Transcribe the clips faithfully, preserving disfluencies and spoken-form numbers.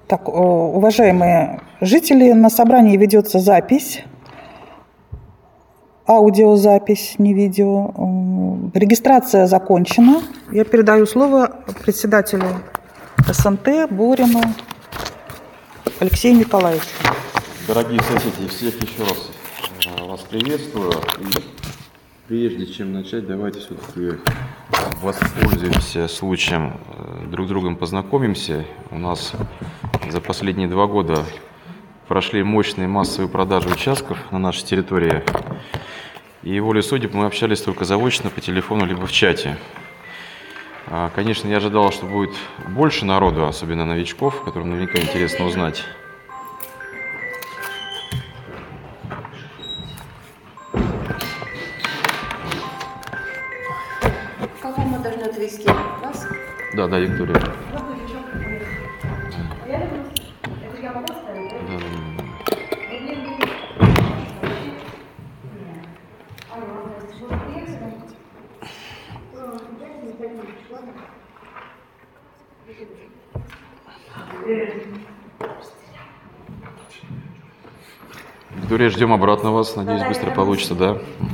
Так, уважаемые жители, на собрании ведется запись, аудиозапись, не видео. Регистрация закончена. Я передаю слово председателю эс эн тэ Борину Алексею Николаевичу. Дорогие соседи, всех еще раз вас приветствую. И прежде чем начать, давайте все-таки воспользуемся случаем, друг с другом познакомимся. У нас за последние два года прошли мощные массовые продажи участков на нашей территории. И волей судеб мы общались только заочно, по телефону, либо в чате. Конечно, я ожидал, что будет больше народу, особенно новичков, которым наверняка интересно узнать. Кого мы должны отвезти? Вас? Да, да, Виктория. Виктория, ждем обратно вас. Надеюсь, быстро получится, да?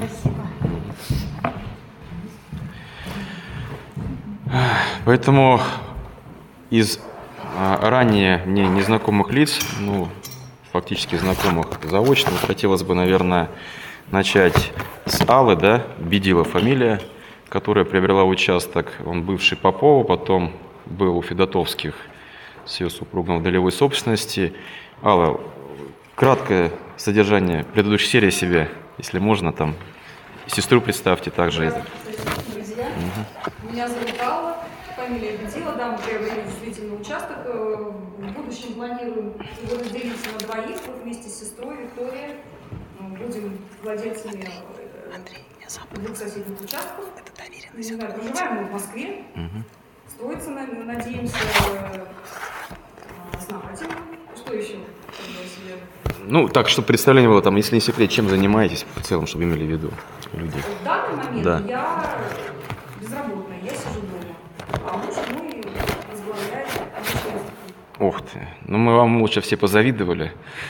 Поэтому из а, ранее мне незнакомых лиц, ну, фактически знакомых заочно, хотелось бы, наверное, начать с Аллы, да, Бедила фамилия, которая приобрела участок. Он бывший Попова, потом был у Федотовских с ее супругом в долевой собственности. Алла, краткое содержание предыдущей серии себя, если можно, там, сестру представьте также. Друзья, угу. Меня зовут Алла, фамилия Бедила, да, мы приобрели действительно участок. В будущем планируем его разделить на двоих, вот вместе с сестрой Викторией. Будем владельцами двух соседних участков. Это доверенность. Не знаю, проживаем мы в Москве. Угу. Строится, надеемся, основательно. Что еще? Ну, так, чтобы представление было, там, если не секрет, чем занимаетесь в целом, чтобы имели в виду люди? В данный момент да. я безработная, я сижу дома, а муж мой возглавляет общественность. Ух ты, ну мы вам лучше все позавидовали.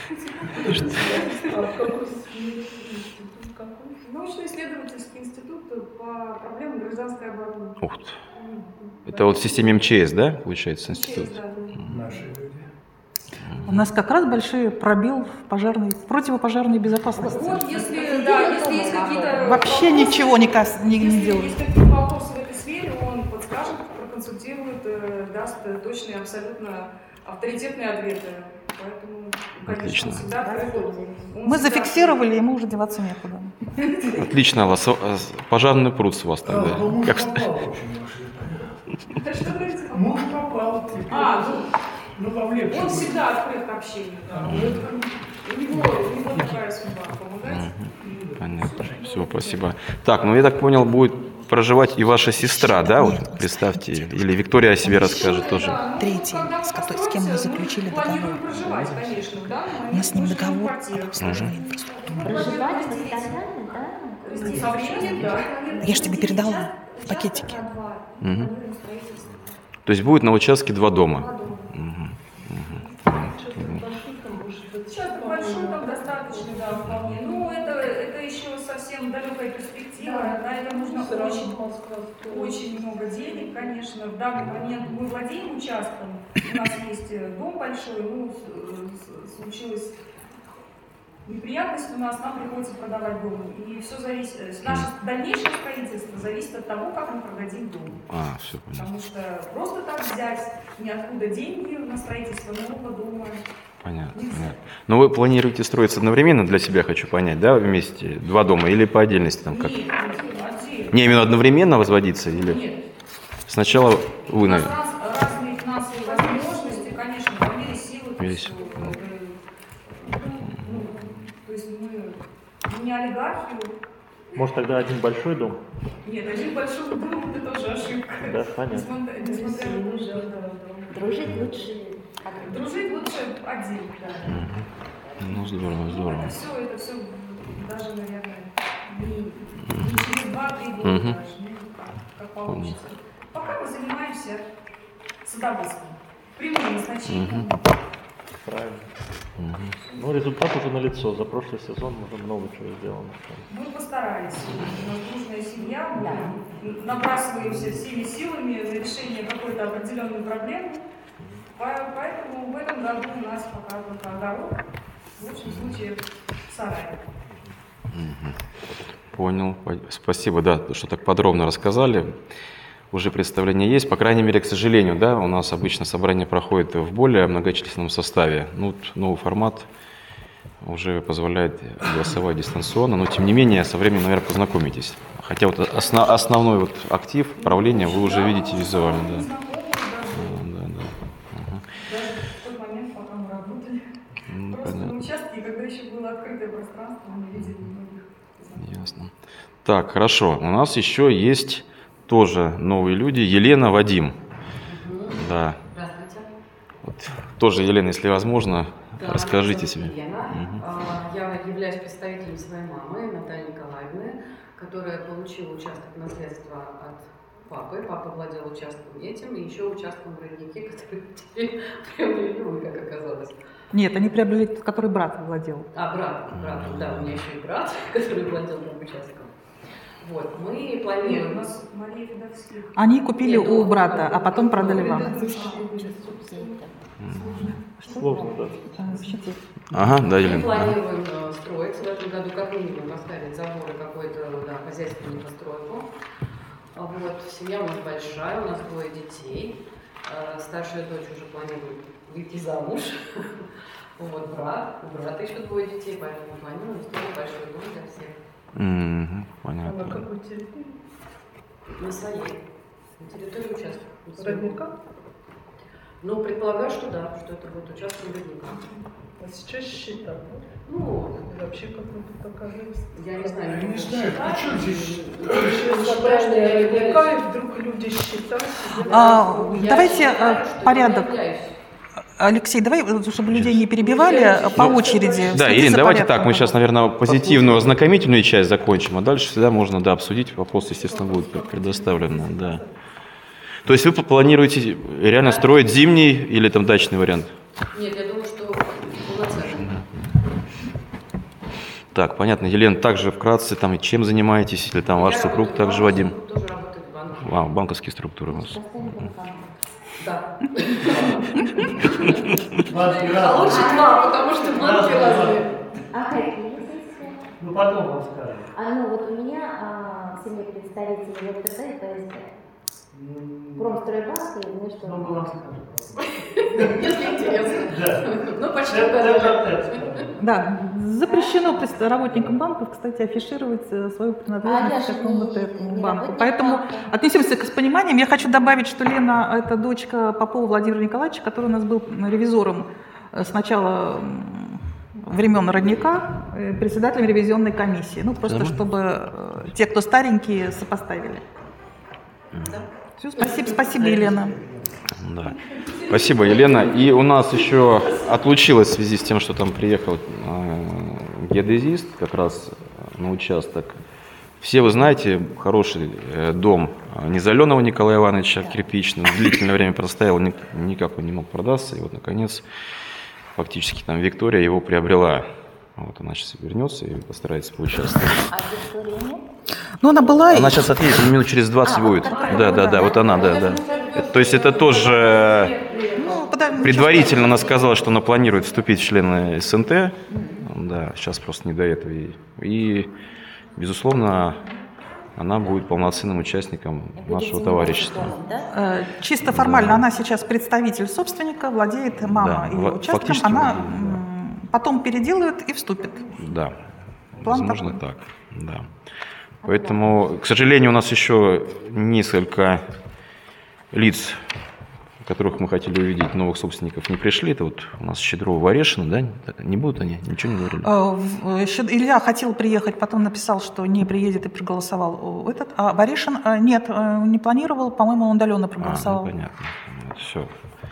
Научно-исследовательский институт по проблемам гражданской обороны. Ух ты. Это вот в системе эм че эс, да, получается, институт? Наши люди. У нас как раз большой пробел в пожарной, в противопожарной безопасности. Вот, если, да, если есть какие-то вообще вопросы, ничего не, кас... не, не делают. Если есть какие-то вопросы в этой сфере, он подскажет, проконсультирует, даст точные, абсолютно авторитетные ответы. Поэтому, конечно, отлично. Всегда мы зафиксировали, и ему уже деваться некуда. Отлично, Алла. Пожарный пруд у вас тогда. Как... Муж попал. А, ну, он всегда открыт к общению. Да. У него, у него такая судьба, помогать. Понятно. Все, спасибо. Так, ну я так понял, будет проживать и ваша сестра, да? Вот, представьте. Или Виктория о себе расскажет тоже. Третий, с, которой, с кем мы заключили договор. У нас с ним договор об обслуживании инфраструктуры. Проживать постоянно, да? Я же тебе передала в пакетике. Угу. То есть будет на участке два дома. Участок большой, там достаточно, да, вполне. Ну, это, это еще совсем далекая перспектива. На это нужно очень, очень много денег, конечно. В данный момент мы владеем участком. У нас есть дом большой, ну, случилось неприятность у нас, нам приходится продавать дом. И все зависит, наше дальнейшее строительство зависит от того, как мы продадим дом. А, все понятно. Потому что просто так взять ниоткуда деньги на строительство нового дома. Понятно, понятно. Но вы планируете строиться одновременно, для себя хочу понять, да, вместе, два дома, или по отдельности там как? Нет, отдельно. Не, именно одновременно возводиться или? Нет. Сначала вы, у нас наверное. Раз, разные финансовые возможности, конечно, по мере силы. То есть, ну, то есть мы не олигархи. Может, тогда один большой дом? Нет, один большой дом это тоже ошибка. Да, понятно. Несмотря, несмотря на то, что Дружить лучше. Дружить лучше отдельно, да. Ну, здорово, здорово. Это все, это все даже, наверное, не, не через два-три года угу. даже, ну, как, как получится. Пока мы занимаемся садоводством. Прямым назначением. Угу. Правильно. Ну, результат уже налицо. За прошлый сезон уже много чего сделано. Мы постарались. У нас дружная семья, мы набрасываемся всеми силами на решение какой-то определенной проблемы. Поэтому в этом году у нас пока только огород, в лучшем случае сарай. Понял. Спасибо, да, что так подробно рассказали. Уже представление есть, по крайней мере, к сожалению, да, у нас обычно собрание проходит в более многочисленном составе. Ну, новый формат уже позволяет голосовать дистанционно, но тем не менее со временем, наверное, познакомитесь. Хотя вот основ, основной вот актив правления вы уже видите визуально, да. Да, да, да. Ага. Даже в тот момент, пока мы работали, Ну, просто понятно. на участке, когда еще было открытое пространство, мы видели многих. Ясно. Так, хорошо. У нас еще есть тоже новые люди. Елена, Вадим. Угу. Да. Здравствуйте. Вот. Тоже, Елена, если возможно, Да, расскажите меня себе. зовут Елена. Мгм. А, Я являюсь представителем своей мамы, Натальи Николаевны, которая получила участок наследства от папы. Папа владел участком этим и еще участком в роднике, который теперь приобрели мы, как оказалось. Нет, они приобрели тот, который брат владел. А, брат, брат, да, у меня еще и брат, который владел этим участком. Вот, мы Нет, у планируем... нас Мария Федорских. Они купили Нет, у ну, брата, а потом продали вам. Сложно, да? А, считай. Ага, да, Мы Елена. Ага. планируем э, строить в этом году, как минимум, поставить заборы, какую-то да, хозяйственную постройку. А Вот, семья у нас большая, у нас двое детей. Э, Старшая дочь уже планирует выйти замуж. Вот, брат, у брата еще двое детей, поэтому мы планируем строить большой дом для всех. Мгм, А на понятно. какой территории? На своей, на территории участка. на своем. Родника? Ну, предполагаю, что да, что это будет участок родника. А сейчас счета, да? Ну, И вообще какой-то показывается. я не знаю, Я не не знаю, при чем здесь Сейчас забрали я- родника, и вдруг люди считают. А, Я давайте считаю, а, что я порядок. являюсь. Алексей, давай, чтобы людей не перебивали, по очереди. Да, следи Ирина, за давайте порядком. так, мы сейчас, наверное, позитивную ознакомительную часть закончим, а дальше всегда можно, да, обсудить. Вопрос, естественно, будет предоставлен, да. То есть вы планируете реально строить зимний или там дачный вариант? Нет, я думаю, что полноценно. Так, понятно. Елена, также вкратце, там, чем занимаетесь, или там ваш Я супруг работаю в также банке, Вадим? Тоже работает в банке. А, банковские структуры у нас. Да. Ладно, А ладно. лучше два, потому что банки Разные, разные. А какие здесь? Ну потом вам скажем. А ну вот у меня а, в семье представители ВТБ и ПСБ. Промстройбанк и ну что? Ну, вам скажем. Если интересно. Да. Ну, почти Это- это угадали. скажем. Да, запрещено пред- работникам банков, кстати, афишировать э, свою А я принадлежность же к какому-то не- этому не банку. работник Поэтому банка. отнесемся к- с пониманием. Я хочу добавить, что Лена – это дочка Попова Владимира Николаевича, который у нас был ревизором э, с начала м, времен родника, э, председателем ревизионной комиссии. Ну, просто Нормально. чтобы э, те, кто старенькие, сопоставили. Да. Все, спасибо, спасибо, Елена. Да. Спасибо, Елена. И у нас еще отлучилась в связи с тем, что там приехал э, геодезист как раз на участок. Все вы знаете, хороший э, дом Незаленного Николая Ивановича, кирпичный, длительное время простоял, ни- никак он не мог продаться. И вот, наконец, фактически там Виктория его приобрела. Вот она сейчас вернется и постарается поучаствовать. А Виктория нет? Ну, она была... и- Она сейчас отъедет, минут через двадцать А, будет. вот такая Да, вот, да, да. да, вот она, да, да. То есть это тоже Ну, подожди, предварительно она сказала, что она планирует вступить в члены СНТ. Да, сейчас просто не до этого. И, и безусловно, она будет полноценным участником Будете нашего заниматься товарищества. домом, да? Э, Чисто формально она сейчас представитель собственника, владеет мама Да, ее во- участком, фактически она владеет, да. м, потом переделает и вступит. Да, План возможно такой. так. Да. Поэтому, к сожалению, у нас еще несколько лиц, которых мы хотели увидеть, новых собственников, не пришли. Это вот у нас Щедрова, Ворешина, да? Так, не будут они? Ничего не говорили? Э, в- э, Щед- Илья хотел приехать, потом написал, что не приедет и проголосовал э, этот. А Ворешин э, нет, э, не планировал, по-моему, он удаленно А, проголосовал. ну, понятно. Все.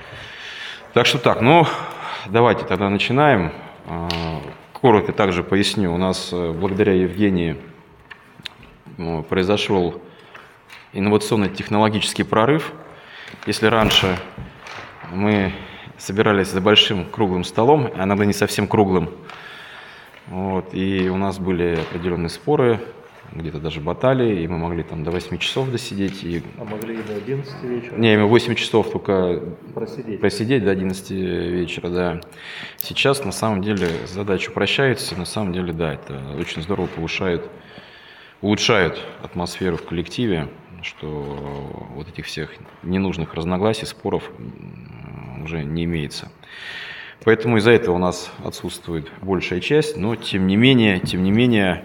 Так что так, ну, давайте тогда начинаем. А, Коротко также поясню. У нас э, благодаря Евгении ну, произошел инновационно-технологический прорыв. Если раньше мы собирались за большим круглым столом, а иногда не совсем круглым. Вот, и у нас были определенные споры, где-то даже баталии, и мы могли там до восьми часов досидеть. И... А могли и до одиннадцати вечера? Не, мы восемь часов только просидеть. просидеть до одиннадцати вечера, да. Сейчас на самом деле задача упрощается, на самом деле, да, это очень здорово повышает, улучшает атмосферу в коллективе, что вот этих всех ненужных разногласий, споров уже не имеется. Поэтому из-за этого у нас отсутствует большая часть, но тем не менее, тем не менее,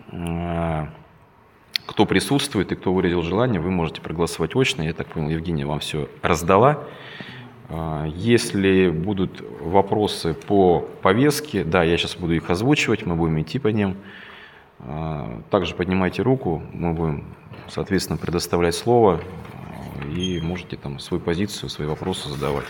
кто присутствует и кто выразил желание, вы можете проголосовать очно. Я так понял, Евгения вам все раздала. Если будут вопросы по повестке, да, я сейчас буду их озвучивать, мы будем идти по ним. Также поднимайте руку, мы будем, соответственно, предоставлять слово, и можете там свою позицию, свои вопросы задавать.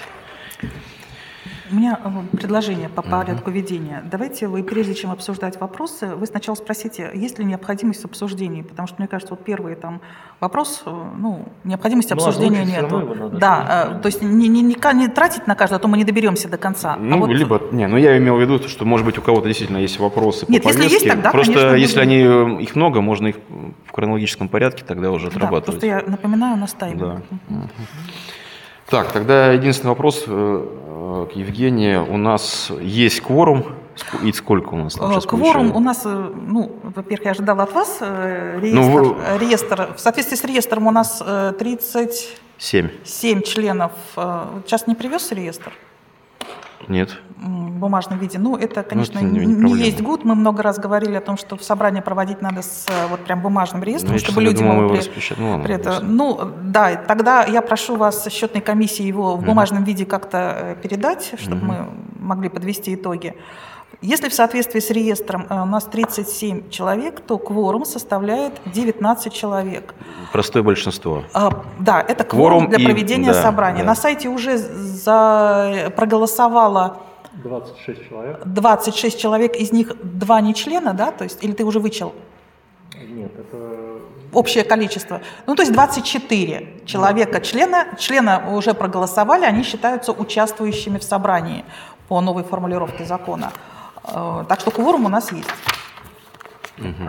У меня предложение по порядку ведения. Давайте вы, прежде чем обсуждать вопросы, вы сначала спросите, есть ли необходимость в обсуждении, потому что, мне кажется, вот первый там вопрос, ну, необходимости ну, обсуждения нету. Да, то есть не, не, не, не тратить на каждое, а то мы не доберемся до конца. Ну, а вот... либо, не, ну я имел в виду, что, может быть, у кого-то действительно есть вопросы Нет, по повестке. Если есть, тогда, просто конечно, если будем... они, их много, можно их в хронологическом порядке тогда уже отрабатывать. Да, просто я напоминаю, настаиваю. Да. Угу. Так, тогда единственный вопрос э, к Евгении. У нас есть кворум. И сколько у нас там сейчас Кворум получается? у нас, ну, во-первых, я ожидала от вас э, реестр, ну, вы... реестр. В соответствии с реестром у нас э, тридцать семь членов. Э, сейчас не привез реестр? Нет. В бумажном виде. Ну, это, конечно, ну, это не, не, не есть гуд. Мы много раз говорили о том, что собрание проводить надо с вот прям бумажным реестром, ну, чтобы люди думал, могли... Ну, ладно, при это... ну, да, тогда я прошу вас, счетной комиссии, его в бумажном mm-hmm. виде как-то передать, чтобы mm-hmm. мы могли подвести итоги. Если в соответствии с реестром у нас тридцать семь человек, то кворум составляет девятнадцать человек. Простое большинство. А, да, это кворум, кворум для проведения и... да, собрания. Да. На сайте уже за... проголосовало двадцать шесть человек. двадцать шесть человек, из них два не члена, да? То есть, или ты уже вычел? Нет, это... Общее количество. Ну, то есть двадцать четыре человека члена, члена уже проголосовали, они считаются участвующими в собрании по новой формулировке закона. Так что кворум у нас есть. Угу.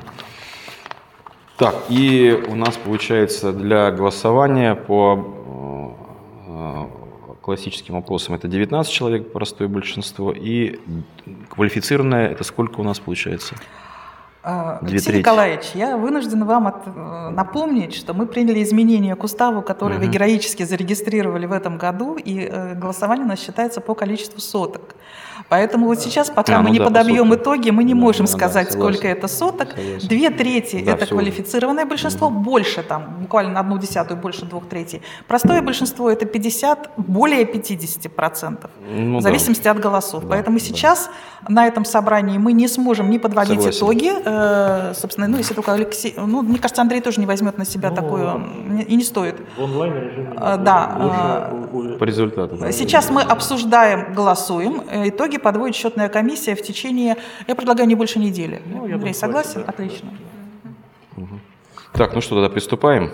Так, и у нас получается для голосования по классическим вопросам это девятнадцать человек, простое большинство, и квалифицированное это сколько у нас получается? Алексей Николаевич, я вынуждена вам от, напомнить, что мы приняли изменения к уставу, которые угу. вы героически зарегистрировали в этом году, и э, голосование у нас считается по количеству соток. Поэтому вот сейчас, пока а, мы ну не да, подобьем по итоги, мы не да, можем да, сказать, да, сколько это соток. Согласен. Две трети да, это квалифицированное большинство, угу. больше там, буквально на одну десятую, больше двух третей. Простое большинство это пятьдесят, более пятьдесят процентов, ну, в зависимости да. от голосов. Да, Поэтому да. сейчас на этом собрании мы не сможем не подводить Согласен. итоги. Э, собственно, ну если только Алексей, ну мне кажется, Андрей тоже не возьмет на себя ну, такое, и не стоит. В онлайн-режиме. Э, да. Лучше, по результату. Да. Сейчас мы обсуждаем, голосуем. Итоги подводит счетная комиссия в течение, я предлагаю, не больше недели. Ну, Андрей, думаю, согласен? Да. Отлично. Угу. Так, ну что, тогда приступаем.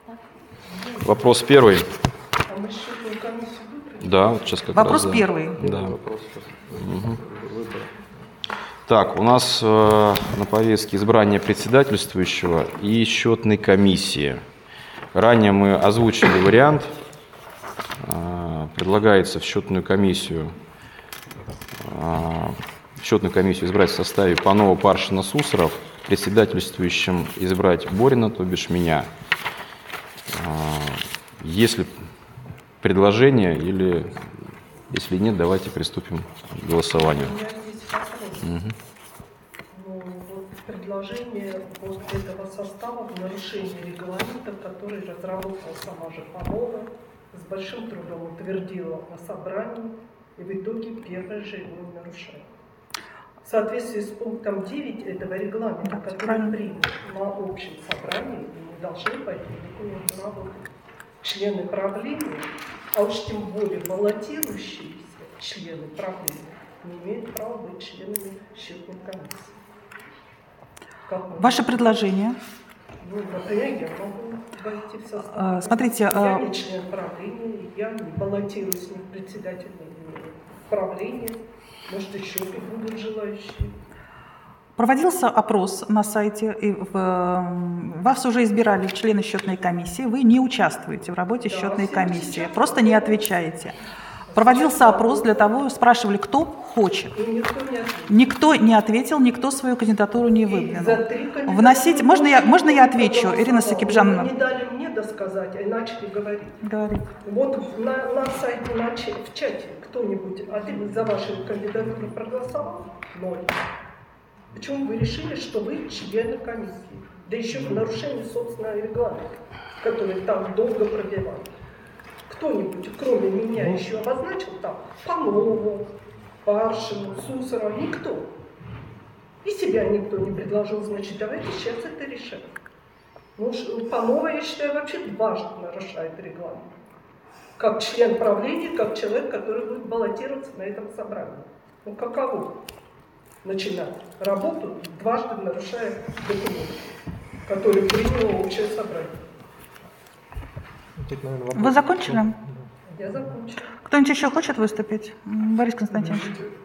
Вопрос первый. А мы счетную комиссию выбрали? Да, вот сейчас как Вопрос раз. первый. Да. Вопрос. Угу. Так, у нас э, на повестке избрание председательствующего и счетной комиссии. Ранее мы озвучили вариант. Э, предлагается в счетную комиссию в счетную комиссию избрать в составе Панова, Паршина, Сусаров, председательствующим избрать Борина, то бишь меня. Если предложение или если нет, давайте приступим к голосованию. У меня есть вопрос. Угу. Ну, вот предложение вот этого состава в нарушении регламента, который разработала сама же Панова, с большим трудом утвердила на собрании, и в итоге первое же его нарушает. В соответствии с пунктом девять этого регламента, да, который принят на общем собрании, мы должны пойти в работу. Члены правления, а уж тем более баллотирующиеся члены правления, не имеют права быть членами счетной комиссии. Ваше предложение? Ну, например, я могу войти в состав. Смотрите, я не член правления, я не баллотируюсь ни в председателя, ни правление, может, еще будут желающие. Проводился опрос на сайте, и в, вас уже избирали члены счетной комиссии, вы не участвуете в работе Да, счетной все комиссии, сейчас просто не отвечаете. Проводился опрос для того, спрашивали, кто хочет. И никто не ответил. Никто не ответил, никто свою кандидатуру не И за выдвинул. три кандидатуры Вносить, можно я, можно я отвечу, проголосовал. Ирина Сакибжановна? Вы не дали мне досказать, а начали говорить. Говорит. Вот на, на сайте, на, ч- в чате кто-нибудь один за вашу кандидатуру проголосовал? Ноль. Почему вы решили, что вы члены комиссии? Да еще в нарушении собственного регламента, который там долго пробивал. Кто-нибудь, кроме меня, еще обозначил там Панову, Паршину, Сусарова? Никто. И себя никто не предложил. Значит, давайте сейчас это решать. Ну, Панова, я считаю, вообще дважды нарушает регламент. Как член правления, как человек, который будет баллотироваться на этом собрании. Ну, каково начинать работу, дважды нарушая документы, которые приняло общее собрание. Тут, наверное, вопрос. Вы закончили? Я закончила. Кто-нибудь еще хочет выступить? Борис Константинович.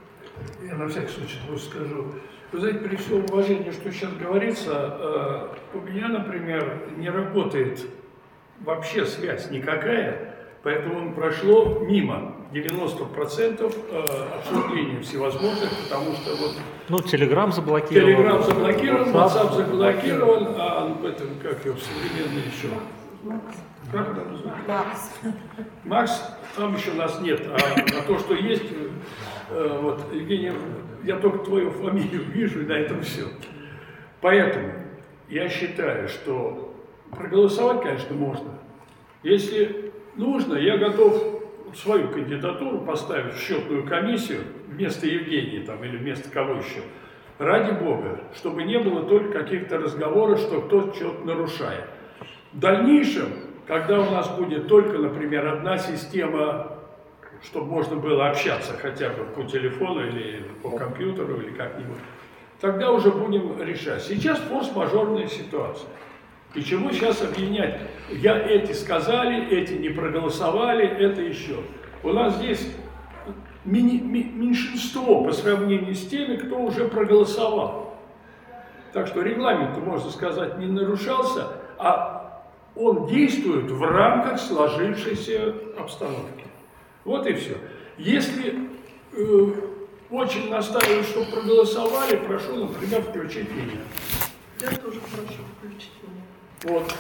Я на всякий случай просто скажу. Вы знаете, при всем уважении, что сейчас говорится, у меня, например, не работает вообще связь никакая, поэтому он прошло мимо девяносто процентов обсуждения всевозможных, потому что вот Ну, Телеграм заблокирован. Телеграм заблокирован, WhatsApp заблокирован, а в этом, как его, современный еще. Как это называется? Макс. Макс, там еще нас нет, а, а то, что есть, э, вот, Евгений, я только твою фамилию вижу, и на этом все. Поэтому я считаю, что проголосовать, конечно, можно. Если нужно, я готов свою кандидатуру поставить в счетную комиссию вместо Евгения там, или вместо кого еще. Ради Бога, чтобы не было только каких-то разговоров, что кто-то что-то нарушает. В дальнейшем, когда у нас будет только, например, одна система, чтобы можно было общаться хотя бы по телефону или по компьютеру или как-нибудь, тогда уже будем решать. Сейчас форс-мажорная ситуация. И чего сейчас объединять? Я эти сказали, эти не проголосовали, это еще. У нас здесь мини, ми, меньшинство по сравнению с теми, кто уже проголосовал. Так что регламент, можно сказать, не нарушался, а он действует в рамках сложившейся обстановки. Вот и все. Если э, очень настаивают, чтобы проголосовали, прошу, например, включить меня. Я тоже прошу включить меня. Вот.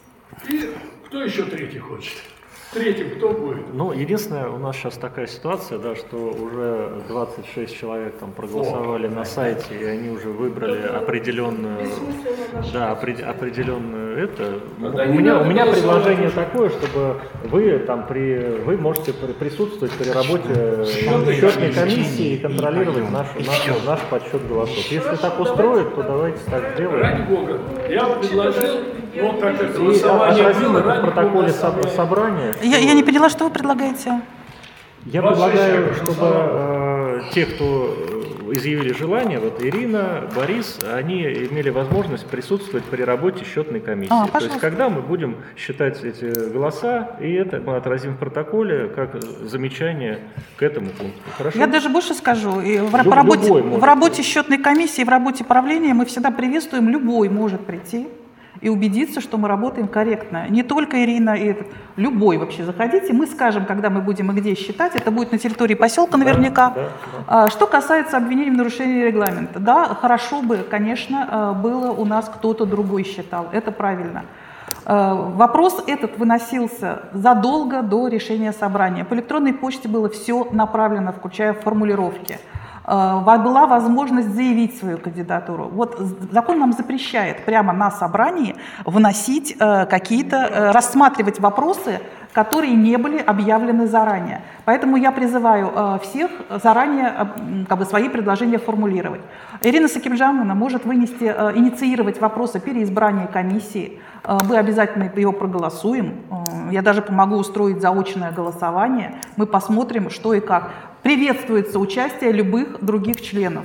И кто еще третий хочет? Третьим кто будет? Ну, единственное, у нас сейчас такая ситуация, да, что уже двадцать шесть человек там проголосовали на сайте, и они уже выбрали определенную, да, опред, определенную это. У меня, у меня предложение такое, чтобы вы там при, вы можете при, присутствовать при работе счетной комиссии и контролировать наш, наш, наш подсчет голосов. Если так устроит, то давайте так сделаем. Ради Бога, я предложил, вот так как И голосование отразим было, это в ради протоколе Бога, соб- собрания. Я, я не поняла, что вы предлагаете? Я двадцать шесть предлагаю, человек чтобы э, те, кто э, изъявили желание, вот Ирина, Борис, они имели возможность присутствовать при работе счетной комиссии. А, То есть, когда мы будем считать эти голоса, и это мы отразим в протоколе как замечание к этому пункту. Хорошо? Я даже больше скажу. И в, Лю- по работе, любой в может. работе счетной комиссии, в работе правления мы всегда приветствуем, любой может прийти и убедиться, что мы работаем корректно. Не только Ирина, и этот, любой вообще заходите. Мы скажем, когда мы будем и где считать. Это будет на территории поселка наверняка. Да, да, А, Что касается обвинений в нарушении регламента. Да, хорошо бы, конечно, было у нас кто-то другой считал. Это правильно. А, Вопрос этот выносился задолго до решения собрания. По электронной почте было все направлено, включая формулировки. Была возможность заявить свою кандидатуру. Вот закон нам запрещает прямо на собрании вносить какие-то, рассматривать вопросы, которые не были объявлены заранее. Поэтому я призываю всех заранее как бы, свои предложения формулировать. Ирина Сакибжановна может вынести, инициировать вопросы переизбрания комиссии. Мы обязательно его проголосуем. Я даже помогу устроить заочное голосование. Мы посмотрим, что и как. Приветствуется участие любых других членов.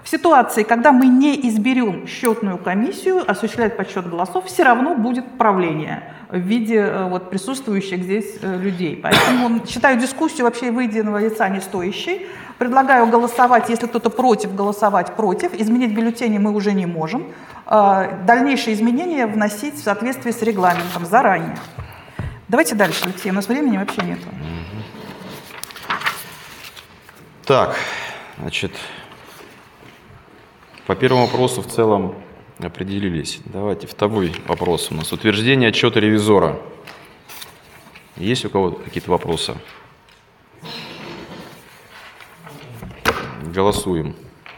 В ситуации, когда мы не изберем счетную комиссию, осуществлять подсчет голосов, все равно будет правление в виде вот, присутствующих здесь людей. Поэтому считаю дискуссию вообще выеденного яйца не стоящей. Предлагаю голосовать, если кто-то против, голосовать против. Изменить бюллетени мы уже не можем. Дальнейшие изменения вносить в соответствии с регламентом заранее. Давайте дальше, Алексей, у нас времени вообще нет. Так, значит, по первому вопросу в целом определились. Давайте второй вопрос у нас. Утверждение отчета ревизора. Есть у кого-то какие-то вопросы? Голосуем.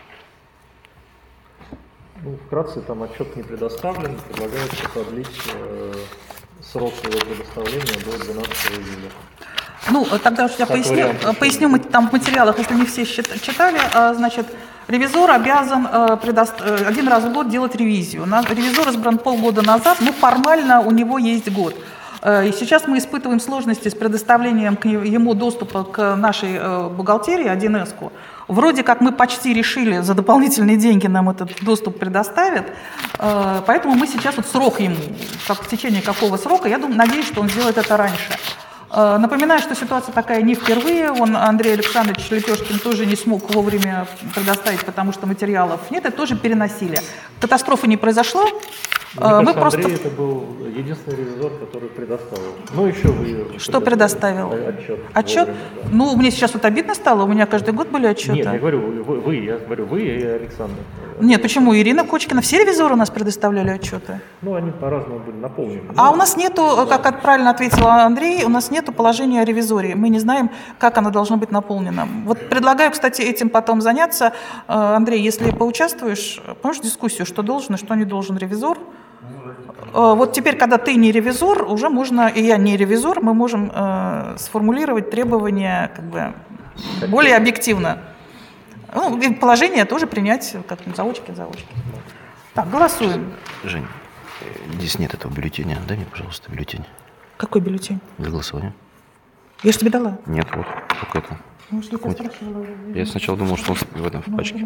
Ну, вкратце, там отчет не предоставлен, предлагается продлить э, срок его предоставления до двенадцатого июля. Ну, тогда уж я поясню, поясню мы там в материалах, если не все читали, значит, ревизор обязан предоставить, один раз в год делать ревизию. Ревизор избран полгода назад, ну, формально у него есть год. И сейчас мы испытываем сложности с предоставлением к ему доступа к нашей бухгалтерии, один эс-ку. Вроде как мы почти решили, за дополнительные деньги нам этот доступ предоставят, поэтому мы сейчас вот срок ему, как в течение какого срока, я думаю, надеюсь, что он сделает это раньше. Напоминаю, что ситуация такая не впервые. Он, Андрей Александрович Лепешкин, тоже не смог вовремя предоставить, потому что материалов нет, это тоже переносили. Катастрофы не произошло. Мне кажется, мы просто... Андрей это был единственный ревизор, который предоставил. Ну, еще вы... Что предоставил? Отчет. Отчет? Вовремя, да. Ну, мне сейчас вот обидно стало, у меня каждый год были отчеты. Нет, я говорю, вы, вы, я говорю, вы и Александр. Нет, почему? Ирина Кочкина, все ревизоры у нас предоставляли отчеты. Ну, они по-разному были наполнены. А у нас нету, как правильно ответил Андрей, у нас нету положения о ревизоре. Мы не знаем, как оно должно быть наполнено. Вот предлагаю, кстати, этим потом заняться. Андрей, если поучаствуешь, помнишь дискуссию, что должен и что не должен ревизор? Вот теперь, когда ты не ревизор, уже можно, и я не ревизор, мы можем э, сформулировать требования как бы более объективно. Ну, и положение тоже принять как заочки, заочки. Так, голосуем. Жень, здесь нет этого бюллетеня. Дай мне, пожалуйста, бюллетень. Какой бюллетень? Для голосования. Я же тебе дала. Нет, вот, только это. Может, я, Вот. Я сначала думал, что он в этом в пачке.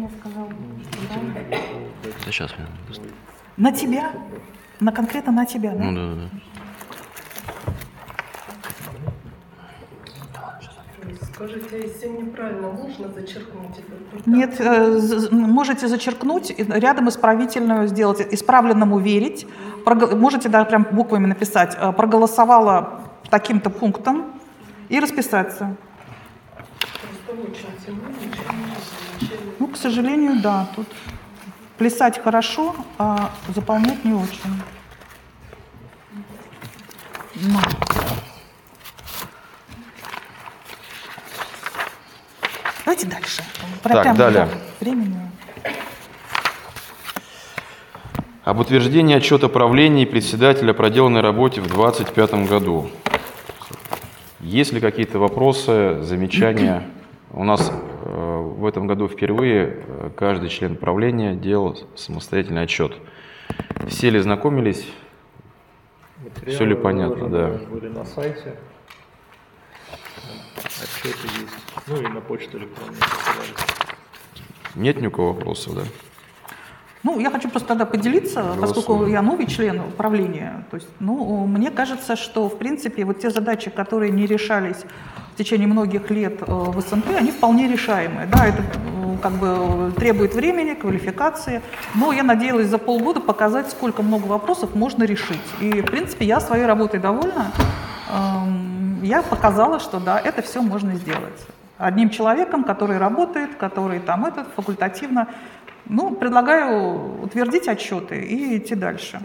Да сейчас. На тебя? На конкретно на тебя, да? Ну да, да, да. Скажите, а если неправильно, можно зачеркнуть это? Нет, э, з- можете зачеркнуть, и рядом исправительную сделать, исправленному верить. Прого- можете даже прям буквами написать, э, проголосовала таким-то пунктом и расписаться. Просто очень темно, ничего не вижу. Ну, к сожалению, да, тут плясать хорошо, а заполнять не очень. Ну. Давайте дальше. Так, Прям далее. много времени. Об утверждении отчета правления и председателя о проделанной работе в двадцать пятом году. Есть ли какие-то вопросы, замечания? У нас э, в этом году впервые э, каждый член правления делал самостоятельный отчет. Все ли знакомились? Материалы Все ли понятно, выложены, да. были на сайте. Отчеты есть. Ну и на почту электронную. Нет ни у кого вопросов, да? Ну, я хочу просто тогда поделиться, поскольку Голосуем. я новый член правления. То есть, ну, мне кажется, что, в принципе, вот те задачи, которые не решались в течение многих лет э, в СНТ, они вполне решаемые. Да, это э, как бы требует времени, квалификации, но я надеялась за полгода показать, сколько много вопросов можно решить. И, в принципе, я своей работой довольна. Эм, я показала, что да, это все можно сделать. Одним человеком, который работает, который там этот, факультативно. Ну, предлагаю утвердить отчеты и идти дальше.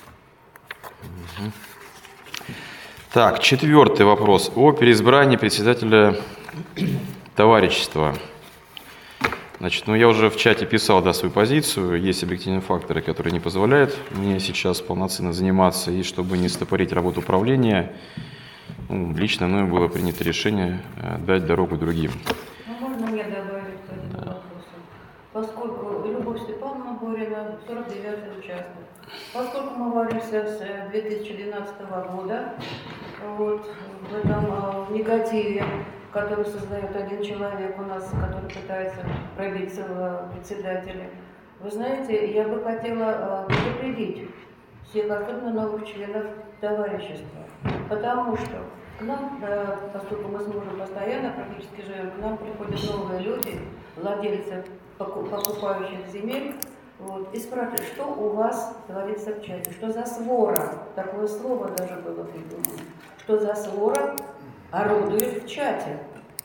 Так, четвертый вопрос. О переизбрании председателя товарищества. Значит, ну я уже в чате писал, да, свою позицию. Есть объективные факторы, которые не позволяют мне сейчас полноценно заниматься. И чтобы не стопорить работу управления, ну, лично мною было принято решение э, дать дорогу другим. Ну, можно мне добавить к этому вопросу? Поскольку Любовь Степановна Борина, сорок девятый участок. Поскольку мы варимся с две тысячи двенадцатого года вот, в этом в негативе, который создает один человек у нас, который пытается пробиться в председателя. Вы знаете, я бы хотела предупредить всех, особенно новых членов товарищества, потому что к нам, поскольку мы с мужем постоянно практически живем, к нам приходят новые люди, владельцы покупающих земель, вот, и спрашивают, что у вас творится в чате, что за свора, такое слово даже было придумано, что за свора орудует в чате.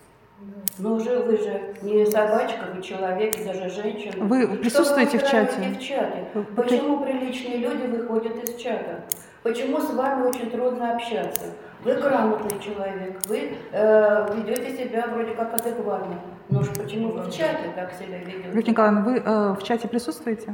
Но уже вы же не собачка, вы человек, даже женщина. Вы присутствуете в чате? в чате? Почему приличные люди выходят из чата? Почему с вами очень трудно общаться? Вы грамотный человек, вы э, ведете себя вроде как адекватно. Но почему вы в чате так себя ведете? Любовь Николаевна, вы э, в чате присутствуете?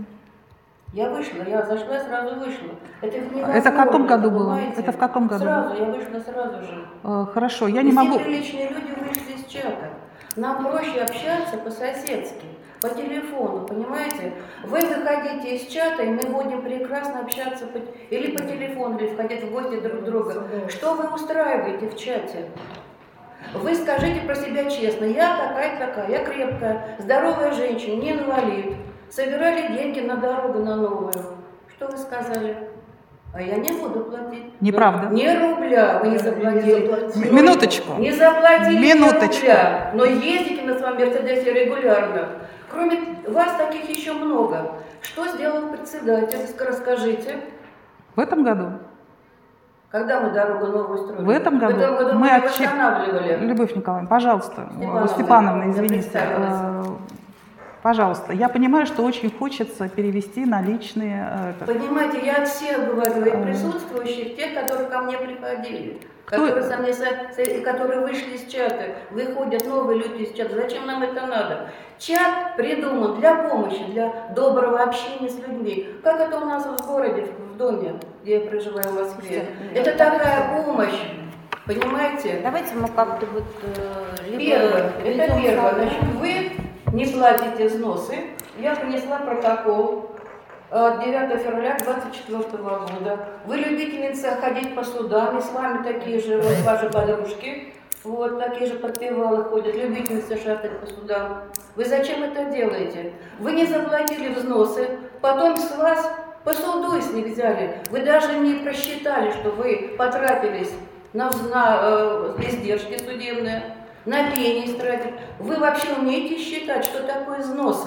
Я вышла, я зашла, сразу вышла. Это Это в каком году было? Это в каком году? Сразу, я вышла сразу же. Э, хорошо, я не Все могу... приличные люди вышли из чата. Нам проще общаться по-соседски, по телефону, понимаете? Вы выходите из чата, и мы будем прекрасно общаться по... или по телефону, или входить в гости друг к другу. Что вы устраиваете в чате? Вы скажите про себя честно. Я такая-такая, я крепкая, здоровая женщина, не инвалид. Собирали деньги на дорогу, на новую. Что вы сказали? А я не буду платить. Неправда. Ни рубля вы не заплатили. Минуточку. Не заплатили Минуточку. ни рубля. Но ездите на своем Мерседесе регулярно. Кроме вас таких еще много. Что сделал председатель? Расскажите. В этом году? Когда мы дорогу новую строили? В этом году, В этом году мы, мы ее отчи... восстанавливали. Любовь Николаевна, пожалуйста, Степановна, Степановна, я извините. представилась. Пожалуйста, я понимаю, что очень хочется перевести на личные... э, Понимаете, я от всех говорю, и присутствующих, тех, которые ко мне приходили, которые, со мной, со- со- которые вышли из чата, выходят новые люди из чата. Зачем нам это надо? Чат придуман для помощи, для доброго общения с людьми. Как это у нас в городе, в доме, где я проживаю в Москве. Это такая помощь. Понимаете? Давайте мы как-то вот... э, либо Первое, это ведем первое. самое. Значит, вы не платите взносы. Я принесла протокол от девятого февраля двадцать четвёртого года. Вы любительница ходить по судам, и с вами такие же вот ваши подружки, вот такие же подпевалы ходят, любительницы шастать по судам. Вы зачем это делаете? Вы не заплатили взносы, потом с вас по суду с них взяли. Вы даже не просчитали, что вы потратились на, на э, издержки судебные, на пени истратили. Вы вообще умеете считать, что такое взносы?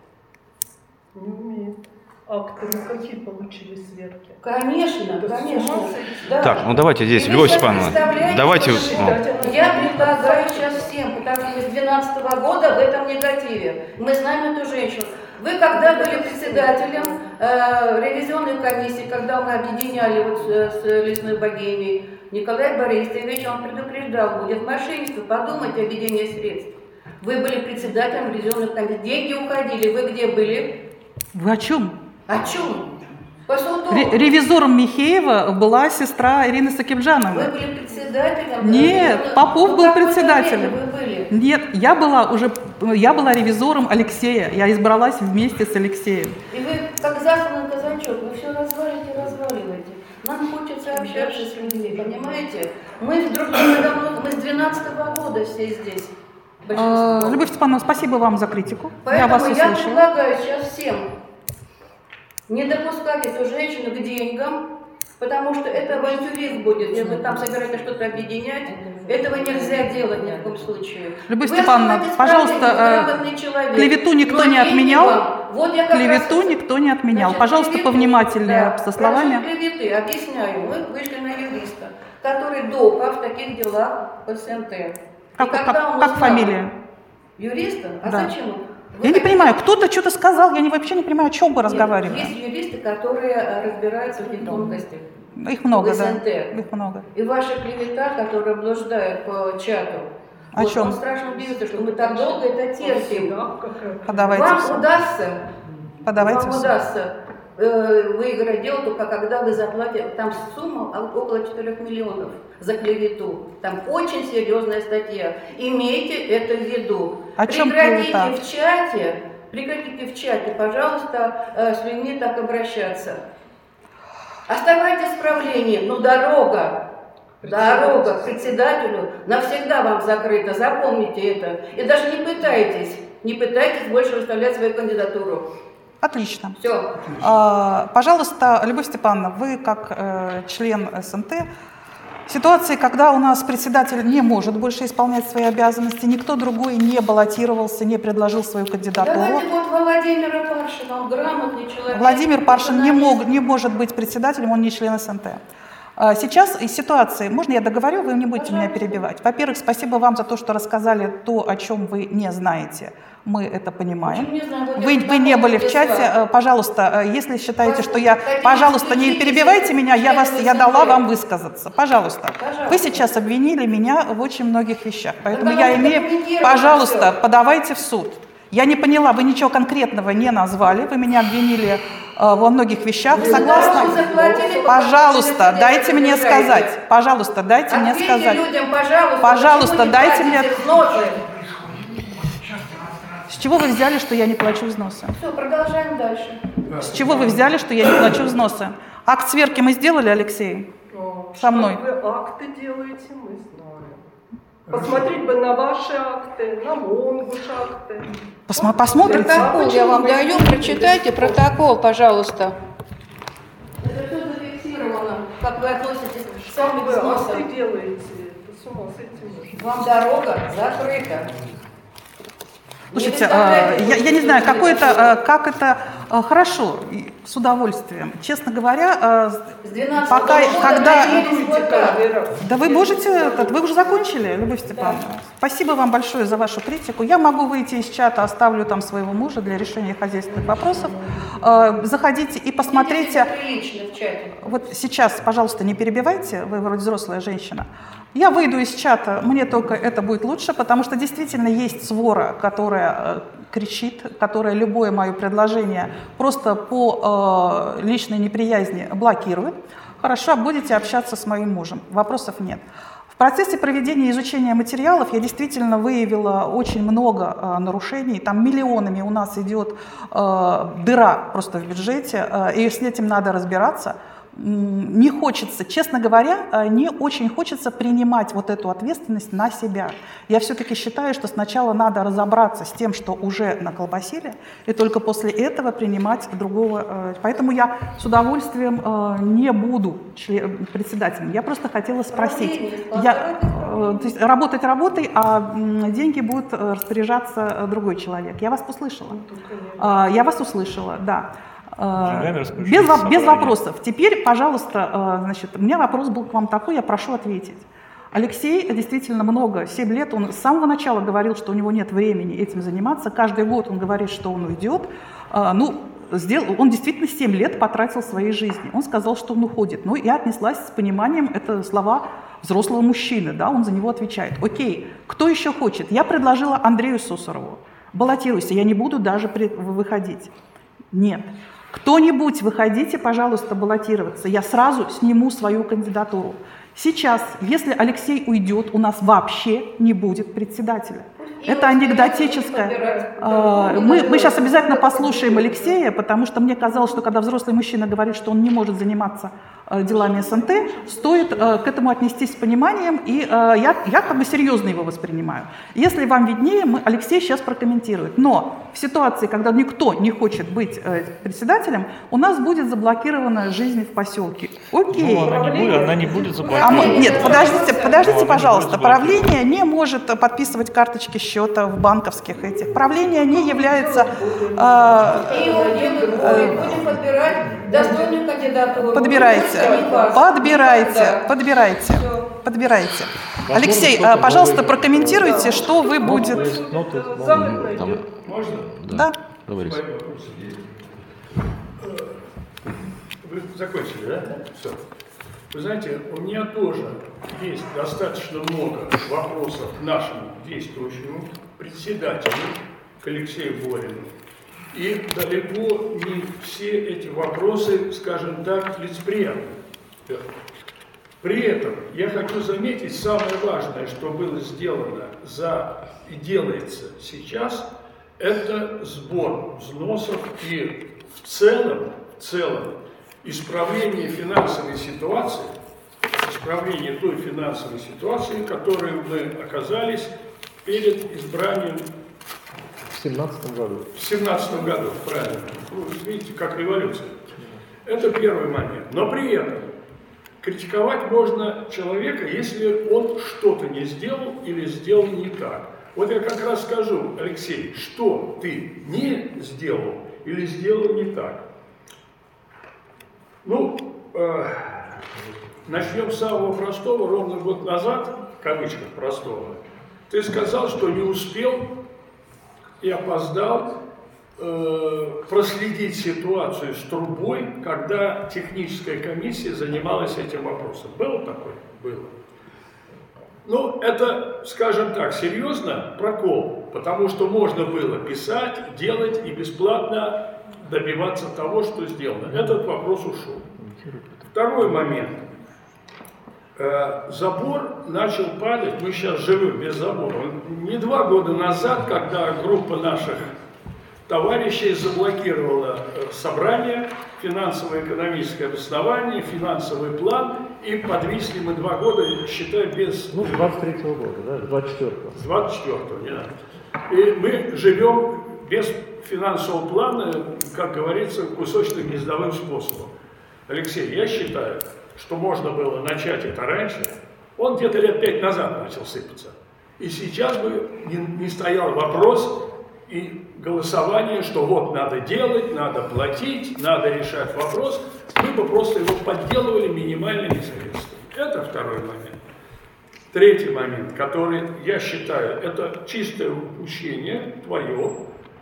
Не умеет. Акты на какие получили сверки? Конечно, Это конечно. с ума сойти. Да. Так, ну давайте здесь, И вы Любовь сейчас Степановна, представляете, давайте... что ну, Я предлагаю сейчас всем, потому что мы с две тысячи двенадцатого года в этом негативе. Мы знаем эту женщину. Вы когда были председателем э, ревизионной комиссии, когда мы объединяли вот с, с лесной богемией, Николай Борисович, он предупреждал, будет мошенничество, подумайте о ведении средств. Вы были председателем ревизионной комиссии, деньги уходили, вы где были? Вы о чем? О чем? По суду. Ре- Ревизором Михеева была сестра Ирины Сакибжановны. Вы были председателем? Нет, Попов Ну, был какое-то председателем. время вы были? Нет, я была уже, я была ревизором Алексея, я избралась вместе с Алексеем. И вы, как засланный казачок, вы все развалите и разваливаете. Нам хочется общаться с людьми, понимаете? Мы с друг друга давно, мы с двенадцатого года все здесь. Э, большинство. Любовь Степановна, спасибо вам за критику. Я Поэтому вас я, услышала. предлагаю сейчас всем не допускать эту женщину к деньгам, потому что это авантюризм будет, если вы там собираетесь что-то объединять. Этого нельзя делать ни в коем случае. Любовь Вы Степановна, оставайтесь пожалуйста, правильным, э, грамотный человек, клевету никто но не деньги отменял. вам- Вот я как Клевету раз- никто не отменял. Значит, Пожалуйста, клевету, повнимательнее да, со словами. Про клеветы объясняю. Мы вышли на юриста, который дока в таких делах по СНТ. И Как, когда как- он как узнал- фамилия? Юриста? А Да. зачем? Вы Я не хотите- понимаю, кто-то что-то сказал, я не, вообще не понимаю, о чем вы Нет, разговариваете. Есть юристы, которые э, разбираются в этих тонкостях. Их много, в да. СНТ. Их много. И ваша клевета, которая блуждает по чату, О вот чем? он страшно удивится, что мы так долго это терпим. Подавайте Вам все. удастся, Подавайте вам все. удастся э, выиграть дело только когда вы заплатите, там сумма около четырёх миллионов за клевету. Там очень серьезная статья. Имейте это в виду. О чем Прекратите клевета? в чате, прекратите в чате, пожалуйста, э, с людьми так обращаться. Оставайтесь в правлении, но дорога Дорога к председателю навсегда вам закрыта, запомните это. И даже не пытайтесь, не пытайтесь больше выставлять свою кандидатуру. Отлично. Все. А, пожалуйста, Любовь Степановна, вы как э, член СНТ, в ситуации, когда у нас председатель не может больше исполнять свои обязанности, никто другой не баллотировался, не предложил свою кандидатуру. Давайте вот Владимира Паршина, он грамотный человек. Владимир Паршин не, мог, не может быть председателем, он не член СНТ. Сейчас из ситуации, можно я договорю, вы не будете меня перебивать. Во-первых, спасибо вам за то, что рассказали то, о чем вы не знаете. Мы это понимаем. Не знаю, вы, вы не были в чате. Пожалуйста, если считаете, что я... Пожалуйста, не перебивайте меня, я, вас, я дала вам высказаться. Пожалуйста. Вы сейчас обвинили меня в очень многих вещах. Поэтому я имею... Пожалуйста, подавайте в суд. Я не поняла, вы ничего конкретного не назвали, вы меня обвинили э, во многих вещах, согласна? Пожалуйста, дайте мне сказать, пожалуйста, дайте мне сказать. Пожалуйста, дайте мне... С чего вы взяли, что я не плачу взносы? Все, продолжаем дальше. С чего вы взяли, что я не плачу взносы? Акт сверки мы сделали, Алексей? Со мной. Вы акты делаете, мы знаем. Посмотреть бы на ваши акты, на Монгуш акты. Посма посмотрите. Протокол я вам даю, прочитайте протокол, пожалуйста. Это все зафиксировано, как вы относитесь к самым Вы взносам. акты делаете, это с ума сойти можно. Вам дорога закрыта. Слушайте, я, я не знаю, какое-то, как это хорошо, с удовольствием. Честно говоря, пока, когда... Да вы можете, вы уже закончили, Любовь Степановна. Спасибо вам большое за вашу критику. Я могу выйти из чата, оставлю там своего мужа для решения хозяйственных вопросов. Заходите и посмотрите. Вот сейчас, пожалуйста, не перебивайте, вы вроде взрослая женщина. Я выйду из чата, мне только это будет лучше, потому что действительно есть свора, которая кричит, которая любое мое предложение просто по э, личной неприязни блокирует. Хорошо, будете общаться с моим мужем, вопросов нет. В процессе проведения изучения материалов я действительно выявила очень много э, нарушений, там миллионами у нас идет э, дыра просто в бюджете, э, и с этим надо разбираться. Не хочется, честно говоря, не очень хочется принимать вот эту ответственность на себя. Я все-таки считаю, что сначала надо разобраться с тем, что уже наколбасили, и только после этого принимать другого. Поэтому я с удовольствием не буду председателем. Я просто хотела спросить. Я, то есть работать работой, а деньги будут распоряжаться другой человек. Я вас услышала. Я вас услышала, да. Без, без вопросов. Теперь, пожалуйста, значит, у меня вопрос был к вам такой, я прошу ответить. Алексей действительно много, семь лет, он с самого начала говорил, что у него нет времени этим заниматься. Каждый год он говорит, что он уйдет. Ну, сделал, он действительно семь лет потратил своей жизни. Он сказал, что он уходит. Ну, я отнеслась с пониманием, это слова взрослого мужчины, да, он за него отвечает. Окей, кто еще хочет? Я предложила Андрею Сусарову. Баллотируйся, я не буду даже выходить. Нет. Кто-нибудь, выходите, пожалуйста, баллотироваться. Я сразу сниму свою кандидатуру. Сейчас, если Алексей уйдет, у нас вообще не будет председателя. Это анекдотическое. Мы, мы сейчас обязательно послушаем Алексея, потому что мне казалось, что когда взрослый мужчина говорит, что он не может заниматься делами СНТ, стоит к этому отнестись с пониманием, и я, я как бы серьезно его воспринимаю. Если вам виднее, мы, Алексей сейчас прокомментирует. Но в ситуации, когда никто не хочет быть председателем, у нас будет заблокирована жизнь в поселке. Окей. Ну, она, не будет, она не будет заблокирована. А, нет, подождите, подождите, пожалуйста. Правление не может подписывать карточки счета в банковских этих. Правление не является... Э, э, будем подбирать достойную кандидатуру. Подбирайте, подбирайте, подбирайте, подбирайте. Алексей, пожалуйста, прокомментируйте, что вы будете... Можно? Да. Говорите. Вы закончили, да? Все. Вы знаете, у меня тоже есть достаточно много вопросов к нашему действующему председателю, к Алексею Борину. И далеко не все эти вопросы, скажем так, лицеприятны. При этом я хочу заметить самое важное, что было сделано за и делается сейчас, это сбор взносов и в целом, в целом исправление финансовой ситуации, исправление той финансовой ситуации, в которой мы оказались перед избранием в семнадцатом году. В семнадцатом году, правильно. Ну, видите, как революция. Это первый момент. Но при этом критиковать можно человека, если он что-то не сделал или сделал не так. Вот я как раз скажу, Алексей, что ты не сделал или сделал не так. Ну, э, начнем с самого простого. Ровно год назад, в кавычках простого, ты сказал, что не успел и опоздал э, проследить ситуацию с трубой, когда техническая комиссия занималась этим вопросом. Было такое? Было. Ну, это, скажем так, серьезно прокол, потому что можно было писать, делать и бесплатно добиваться того, что сделано. Этот вопрос ушел. Второй момент. Э, забор начал падать, мы сейчас живем без забора. Не два года назад, когда группа наших товарищей заблокировала собрание, финансово-экономическое обоснование, финансовый план, и подвисли мы два года, считай, без... Ну, с двадцать третьего года, да, с двадцать четвёртого. С двадцать четвёртого, не надо. И мы живем без финансового плана, как говорится, кусочно-гнездовым способом. Алексей, я считаю, что можно было начать это раньше. Он где-то лет пять назад начал сыпаться. И сейчас бы не, не стоял вопрос и голосование, что вот надо делать, надо платить, надо решать вопрос. Мы бы просто его подделывали минимальными средствами. Это второй момент. Третий момент, который, я считаю, это чистое упущение твое.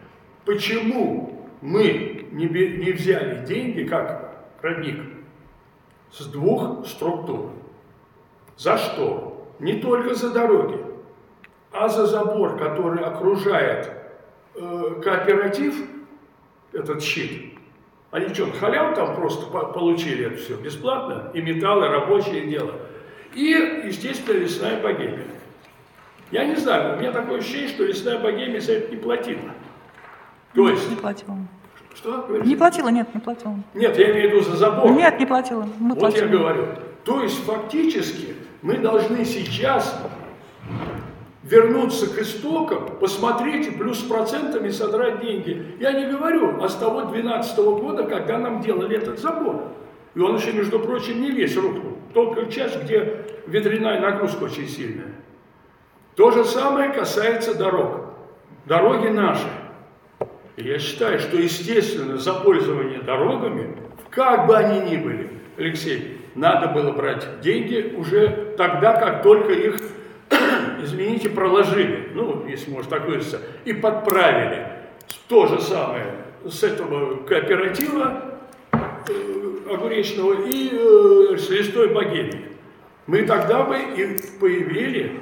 Почему мы не, не взяли деньги, как родник, с двух структур? За что? Не только за дороги, а за забор, который окружает э, кооператив, этот щит. Они что, халяву там просто получили это все бесплатно, и металл, и рабочее дело. И, естественно, лесная богемия. Я не знаю, у меня такое ощущение, что лесная богемия за это не платила. То есть... Не платила. Что? Говорите? Не платила, нет, не платила. Нет, я имею в виду за забор. Нет, не платила. Мы вот платили. Я говорю. То есть, фактически, мы должны сейчас вернуться к истокам, посмотреть и плюс с процентами содрать деньги. Я не говорю, а с того двенадцатого года, когда нам делали этот забор. И он еще, между прочим, не весь рухнул. Только часть, где ветряная нагрузка очень сильная. То же самое касается дорог. Дороги наши. И я считаю, что, естественно, за пользование дорогами, как бы они ни были, Алексей, надо было брать деньги уже тогда, как только их, извините, проложили, ну, если можно так выразиться, и подправили. То же самое с этого кооператива э, огуречного и э, с лесной богемии. Мы тогда бы и появили,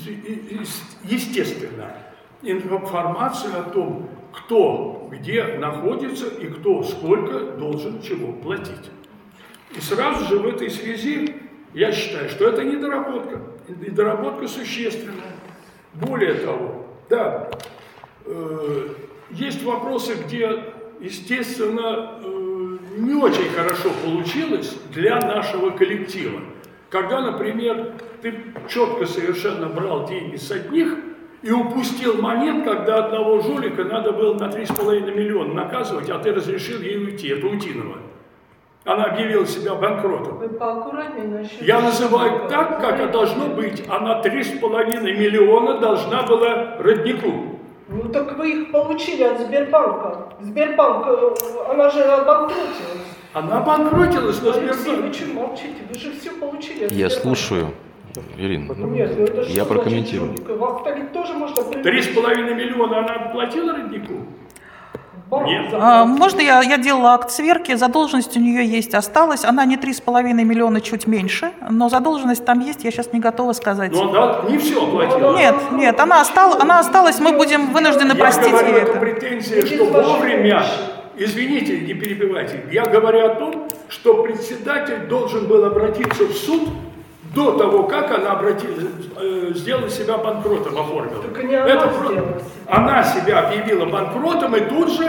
естественно, информацию о том, кто где находится и кто сколько должен чего платить. И сразу же в этой связи я считаю, что это недоработка. Недоработка существенная. Более того, да, э, есть вопросы, где, естественно, э, не очень хорошо получилось для нашего коллектива. Когда, например, ты четко совершенно брал деньги с одних и упустил момент, когда одного жулика надо было на три с половиной миллиона наказывать, а ты разрешил ей уйти. Это Утинова. Она объявила себя банкротом. Вы поаккуратнее насчет... Я называю так, как это должно быть. Она три с половиной миллиона должна была роднику. Ну так вы их получили от Сбербанка. Сбербанк, она же обанкротилась. Она обанкротилась на Алексей, Сбербанке. вы что молчите? Вы же все получили от Я Сбербанка. слушаю. Ирина, Нет, ну это я что прокомментирую. значит жулик? Вас так тоже можно привлечь. Три с половиной миллиона она платила роднику? Банк Нет. заплатил. А, можно я, я делала акт сверки, задолженность у нее есть, осталась, она не три с половиной миллиона, чуть меньше, но задолженность там есть, я сейчас не готова сказать. Но она не все оплатила. Нет, нет, она, остал, она осталась, мы будем вынуждены простить Я говорю, ей это это. претензия, что вовремя, извините, не перебивайте, я говорю о том, что председатель должен был обратиться в суд до того, как она обратила, э, сделала себя банкротом, оформила. Так не она Это сделала про... себя. Она себя объявила банкротом и тут же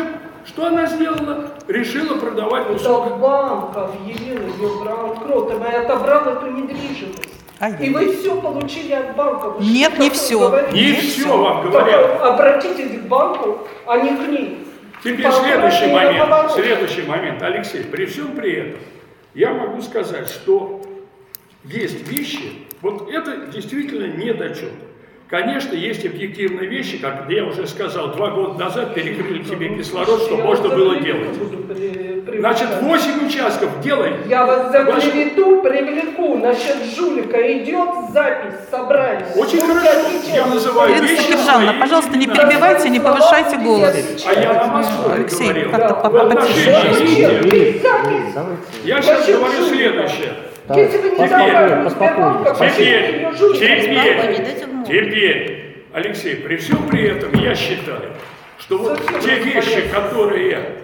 Что она сделала? Решила продавать высокую... Да банк объявил ее банкротом и отобрал эту недвижимость. А и вы все получили от банка. Вы Нет, не все. Не все вам говорят. Обратитесь к банку, а не к ним. Теперь следующий момент, следующий момент, Алексей, при всем при этом я могу сказать, что есть вещи, вот это действительно недочет. Конечно, есть объективные вещи, как я уже сказал, два года назад перекрыли тебе кислород, что можно было делать. Значит, восемь участков делай. Я вас за клевету привлеку, насчет жулика идет запись собрания. Очень хорошо, я называю Ирина вещи Сакиржановна, своими пожалуйста, не именами. перебивайте, не повышайте голос. А я на Москве Алексей, говорил. как-то В отношении потише. Я сейчас говорю следующее. Если вы не Теперь, добавили Сбербанка, теперь, теперь, Теперь. теперь, Алексей, при всем при этом я считаю, что вот те вещи, которые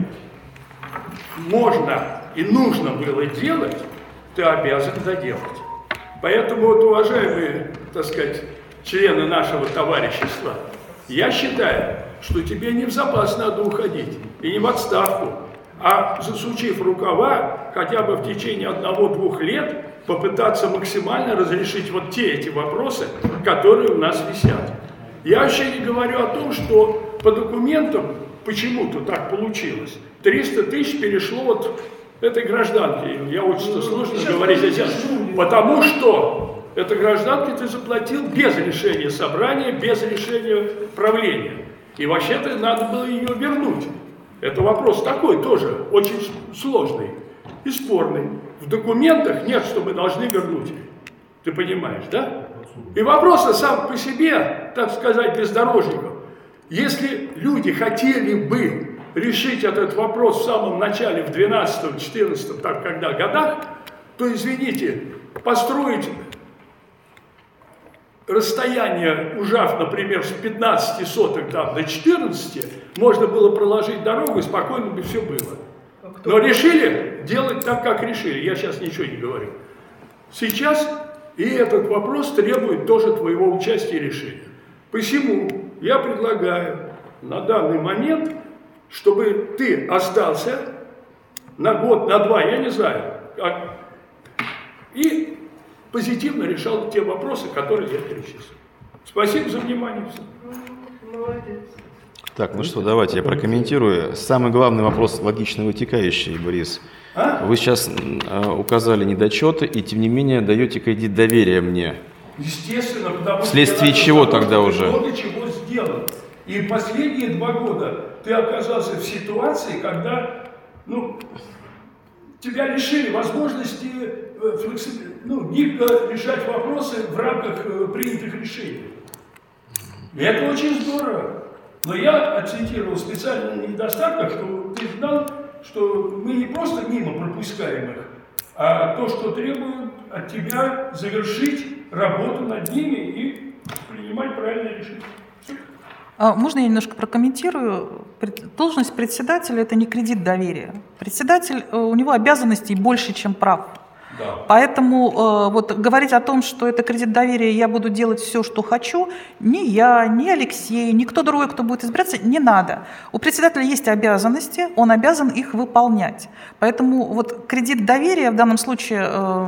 можно и нужно было делать, ты обязан доделать. Поэтому, вот, уважаемые, так сказать, члены нашего товарищества, я считаю, что тебе не в запас надо уходить и не в отставку, а засучив рукава, хотя бы в течение одного-двух лет попытаться максимально разрешить вот те эти вопросы, которые у нас висят. Я вообще не говорю о том, что по документам почему-то так получилось. триста тысяч перешло вот этой гражданке. Я очень сложно говорить сейчас. Потому что этой гражданке ты заплатил без решения собрания, без решения правления. И вообще-то надо было ее вернуть. Это вопрос такой тоже, очень сложный и спорный. В документах нет, что мы должны вернуть. Ты понимаешь, да? И вопрос сам по себе, так сказать, бездорожников. Если люди хотели бы решить этот вопрос в самом начале, в двенадцатом, четырнадцатом, так, когда годах, то, извините, построить расстояние, ужав, например, с пятнадцати соток там, до четырнадцати, можно было проложить дорогу, и спокойно бы все было. Но решили делать так, как решили. Я сейчас ничего не говорю. Сейчас и этот вопрос требует тоже твоего участия и решения. Посему я предлагаю на данный момент, чтобы ты остался на год, на два, я не знаю, и позитивно решал те вопросы, которые я перечислил. Спасибо за внимание. Молодец. Так, ну что, давайте я прокомментирую. Самый главный вопрос, логично вытекающий, Борис. А? Вы сейчас э, указали недочеты, и тем не менее даете кредит доверия мне. Естественно, потому Вследствие что чего потому, тогда что уже? Ты много чего сделал. И последние два года ты оказался в ситуации, когда ну, тебя лишили возможности э, флекси... ну, гибко решать вопросы в рамках э, принятых решений. И это очень здорово. Но я акцентировал специально на недостатках, что ты знал, что мы не просто мимо пропускаем их, а то, что требует от тебя завершить работу над ними и принимать правильное решение. Можно я немножко прокомментирую? Должность председателя – это не кредит доверия. Председатель, у него обязанностей больше, чем прав. Да. Поэтому вот говорить о том, что это кредит доверия, я буду делать все, что хочу, ни я, ни Алексей, ни кто другой, кто будет избираться, не надо. У председателя есть обязанности, он обязан их выполнять. Поэтому вот кредит доверия в данном случае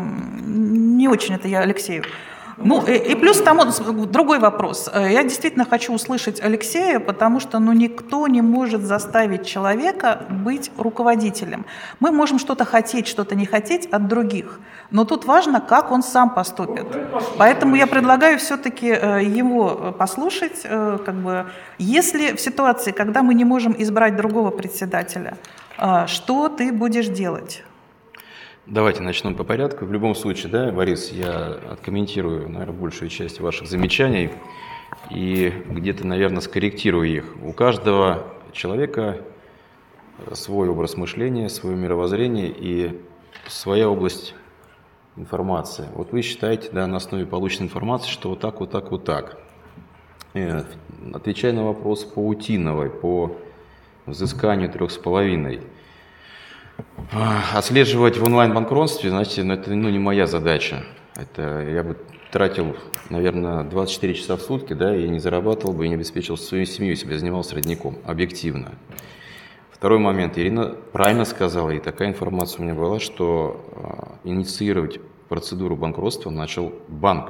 не очень это я Алексею. Ну, и, и плюс тому другой вопрос. Я действительно хочу услышать Алексея, потому что ну, никто не может заставить человека быть руководителем. Мы можем что-то хотеть, что-то не хотеть от других, но тут важно, как он сам поступит. Поэтому я предлагаю все-таки его послушать. Как бы, если в ситуации, когда мы не можем избрать другого председателя, что ты будешь делать? Давайте начнем по порядку. В любом случае, да, Борис, я откомментирую, наверное, большую часть ваших замечаний и где-то, наверное, скорректирую их. У каждого человека свой образ мышления, свое мировоззрение и своя область информации. Вот вы считаете, да, на основе полученной информации, что вот так, вот так, вот так. И, отвечая на вопрос паутиновой, по взысканию трех с половиной. Отслеживать в онлайн-банкротстве, знаете, ну, это ну, не моя задача. Это я бы тратил, наверное, двадцать четыре часа в сутки, да, и не зарабатывал бы, и не обеспечил свою семью, если бы я занимался родником, объективно. Второй момент. Ирина правильно сказала, и такая информация у меня была, что э, инициировать процедуру банкротства начал банк.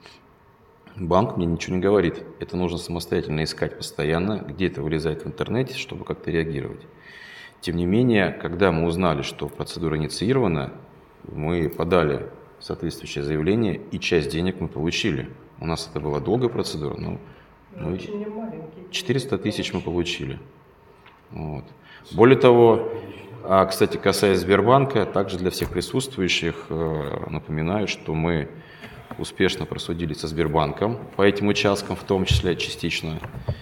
Банк мне ничего не говорит. Это нужно самостоятельно искать постоянно, где это вылезает в интернете, чтобы как-то реагировать. Тем не менее, когда мы узнали, что процедура инициирована, мы подали соответствующее заявление, и часть денег мы получили. У нас это была долгая процедура, но мы четыреста тысяч мы получили. Вот. Более того, а, кстати, касаясь Сбербанка, также для всех присутствующих э, напоминаю, что мы успешно просудили со Сбербанком по этим участкам, в том числе частично,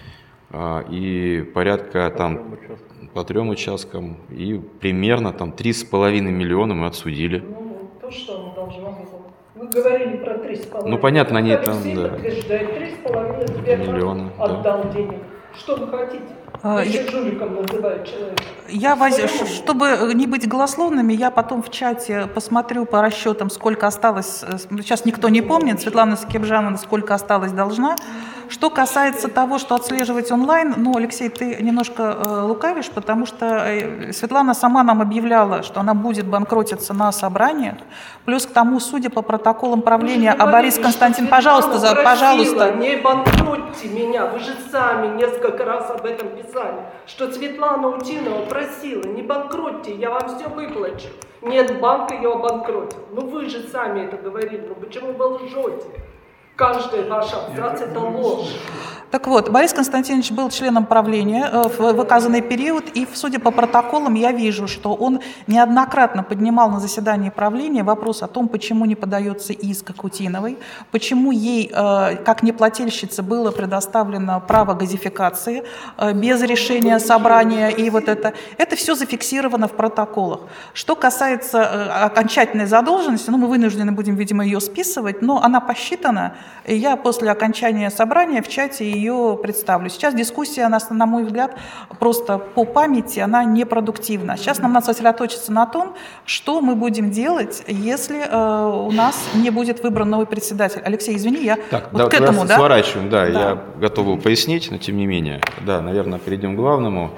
э, и порядка там по трем участкам, и примерно там три с половиной миллиона мы отсудили. Ну, то, что оно должно было. Вы говорили про три с половиной. Ну, понятно, они как там, все да. подтверждают, три с половиной Сбербанк отдал да. денег. Что вы хотите? А, Еще я... жуликом называют человека. Я воз... Чтобы не быть голословными, я потом в чате посмотрю по расчетам, сколько осталось. Сейчас никто не помнит, Светлана Скибжановна, сколько осталось должна. Что касается того, что отслеживать онлайн, ну, Алексей, ты немножко э, лукавишь, потому что э, Светлана сама нам объявляла, что она будет банкротиться на собраниях. Плюс к тому, судя по протоколам правления, а Борис Константин, пожалуйста, за, пожалуйста. Не банкротьте меня, вы же сами несколько раз об этом писали, что Светлана Утинова просила, не банкротьте, я вам все выплачу. Нет, банк ее обанкротил. Ну вы же сами это говорили, ну почему вы лжете? Каждый ваш абзац – это ложь. Так вот, Борис Константинович был членом правления в выказанный период, и, судя по протоколам, я вижу, что он неоднократно поднимал на заседании правления вопрос о том, почему не подается иск к Утиновой, почему ей, как неплательщице, было предоставлено право газификации без решения собрания, и вот это. Это все зафиксировано в протоколах. Что касается окончательной задолженности, ну, мы вынуждены будем, видимо, ее списывать, но она посчитана, и я после окончания собрания в чате ее представлю. Сейчас дискуссия, она, на мой взгляд, просто по памяти, она непродуктивна. Сейчас нам надо сосредоточиться на том, что мы будем делать, если э, у нас не будет выбран новый председатель. Алексей, извини, я так, вот да, к этому, да? Сворачиваем, да, да, я готов был пояснить, но тем не менее. Да, наверное, перейдем к главному.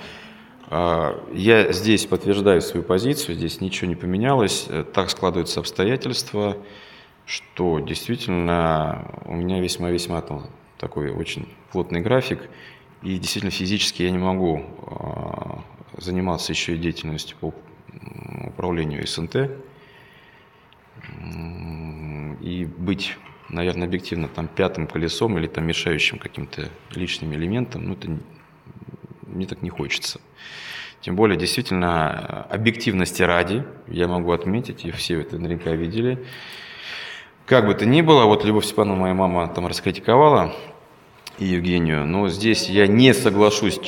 Я здесь подтверждаю свою позицию, здесь ничего не поменялось. Так складываются обстоятельства, что действительно у меня весьма-весьма там такой очень плотный график, и действительно физически я не могу э, заниматься еще и деятельностью по управлению СНТ и быть, наверное, объективно там пятым колесом или там мешающим каким-то лишним элементом, ну это мне так не хочется. Тем более, действительно, объективности ради, я могу отметить, и все это наверняка видели. Как бы то ни было, вот Любовь Степановна, моя мама, там раскритиковала и Евгению, но здесь я не соглашусь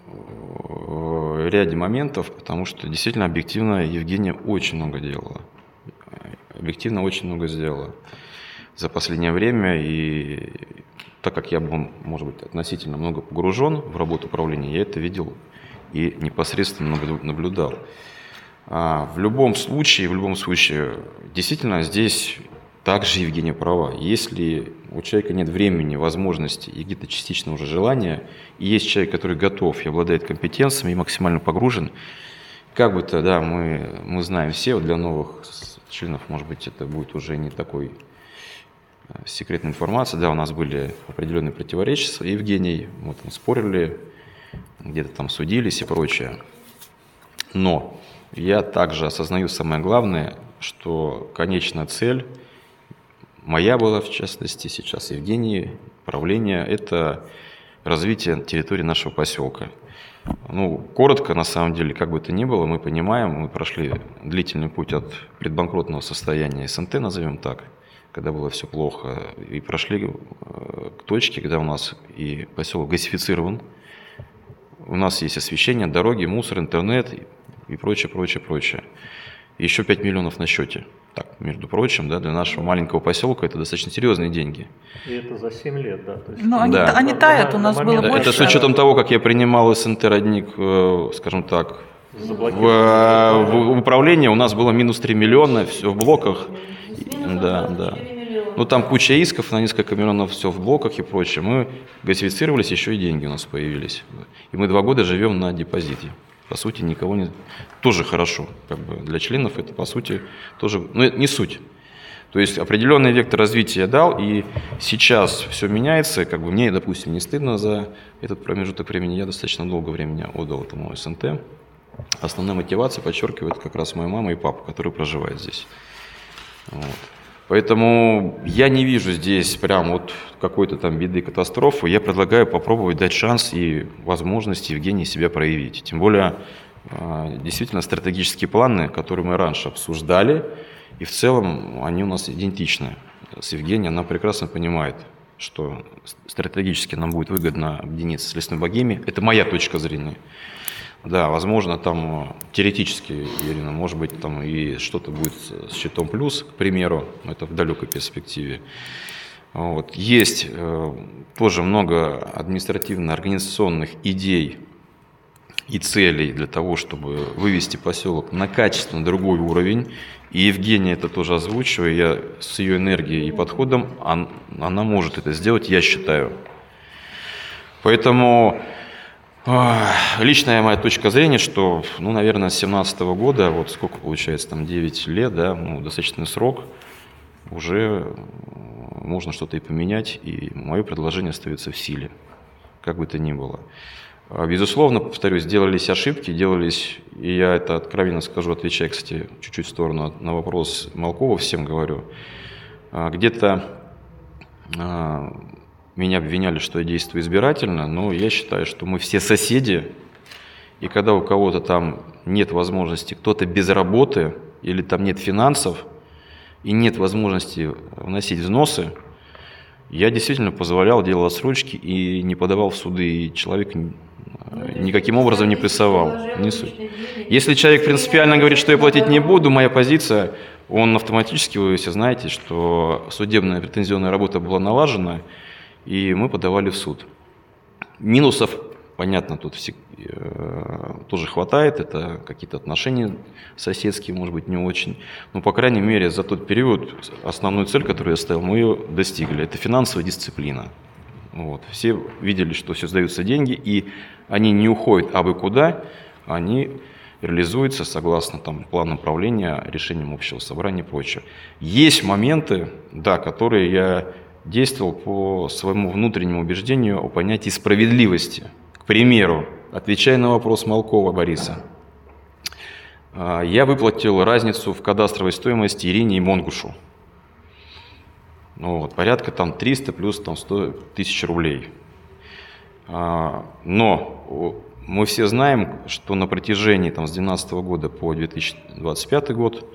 в ряде моментов, потому что действительно объективно Евгения очень много делала. Объективно очень много сделала за последнее время, и так как я был, может быть, относительно много погружен в работу управления, я это видел и непосредственно наблюдал. А в любом случае, в любом случае, действительно здесь также Евгения права. Если у человека нет времени, возможности и где-то частично уже желания, и есть человек, который готов и обладает компетенциями и максимально погружен, как бы то, да, мы, мы знаем все, вот для новых членов, может быть, это будет уже не такой секретной информации. Да, у нас были определенные противоречия с Евгенией, мы там спорили, где-то там судились и прочее. Но я также осознаю самое главное, что конечная цель моя была, в частности, сейчас Евгении, правление, это развитие территории нашего поселка. Ну, коротко, на самом деле, как бы то ни было, мы понимаем, мы прошли длительный путь от предбанкротного состояния СНТ, назовем так, когда было все плохо, и прошли к точке, когда у нас и поселок газифицирован, у нас есть освещение, дороги, мусор, интернет и прочее, прочее, прочее. Еще пять миллионов на счете. Так, между прочим, да, для нашего маленького поселка это достаточно серьезные деньги. И это за семь лет, да? То есть, ну, они, да. они тают, у нас было да, больше. Это с учетом того, как я принимал СНТ «Родник», скажем так, в, в управление, у нас было минус три миллиона, все в блоках. Да, да. Ну, там куча исков на несколько миллионов, все в блоках и прочее. Мы газифицировались, еще и деньги у нас появились. И мы два года живем на депозите. по сути, никого не... Тоже хорошо. Как бы для членов это, по сути, тоже... Ну, это не суть. То есть определенный вектор развития я дал, и сейчас все меняется. Как бы мне, допустим, не стыдно за этот промежуток времени. Я достаточно долго времени отдал этому СНТ. Основная мотивация, подчеркиваю, это как раз моя мама и папа, которые проживают здесь. Вот. Поэтому я не вижу здесь прям вот какой-то там беды, катастрофы. Я предлагаю попробовать дать шанс и возможность Евгении себя проявить. Тем более, действительно, стратегические планы, которые мы раньше обсуждали, и в целом они у нас идентичны. С Евгенией она прекрасно понимает, что стратегически нам будет выгодно объединиться с Лесной Богемией. Это моя точка зрения. Да, возможно, там теоретически, Ирина, может быть, там и что-то будет с счетом плюс, к примеру, это в далекой перспективе. Вот. Есть э, тоже много административно-организационных идей и целей для того, чтобы вывести поселок на качественно другой уровень. И Евгения это тоже озвучивая, я с ее энергией и подходом, он, она может это сделать, я считаю. Поэтому... Личная моя точка зрения, что, ну, наверное, с две тысячи семнадцатого года, вот сколько получается, там девять лет, да, ну, достаточный срок, уже можно что-то и поменять, и мое предложение остается в силе, как бы то ни было. Безусловно, повторюсь, делались ошибки, делались, и я это откровенно скажу, отвечая, кстати, чуть-чуть в сторону на вопрос Малкова, всем говорю, где-то... Меня обвиняли, что я действую избирательно, но я считаю, что мы все соседи, и когда у кого-то там нет возможности, кто-то без работы, или там нет финансов, и нет возможности вносить взносы, я действительно позволял, делал отсрочки и не подавал в суды, и человек никаким образом не прессовал. Не суть. Если человек принципиально говорит, что я платить не буду, моя позиция, он автоматически, вы все знаете, что судебная претензионная работа была налажена, и мы подавали в суд. Минусов, понятно, тут все, э, тоже хватает. Это какие-то отношения соседские, может быть, не очень. Но, по крайней мере, за тот период основную цель, которую я ставил, мы ее достигли. Это финансовая дисциплина. Вот. Все видели, что создаются деньги, и они не уходят абы куда, они реализуются согласно там, плану управления, решениям общего собрания и прочее. Есть моменты, да, которые я... действовал по своему внутреннему убеждению о понятии справедливости. К примеру, отвечая на вопрос Малкова Бориса, я выплатил разницу в кадастровой стоимости Ирине и Монгушу. Ну, вот, порядка там триста плюс там, сто тысяч рублей. Но мы все знаем, что на протяжении там, с две тысячи двенадцатого года по две тысячи двадцать пятый год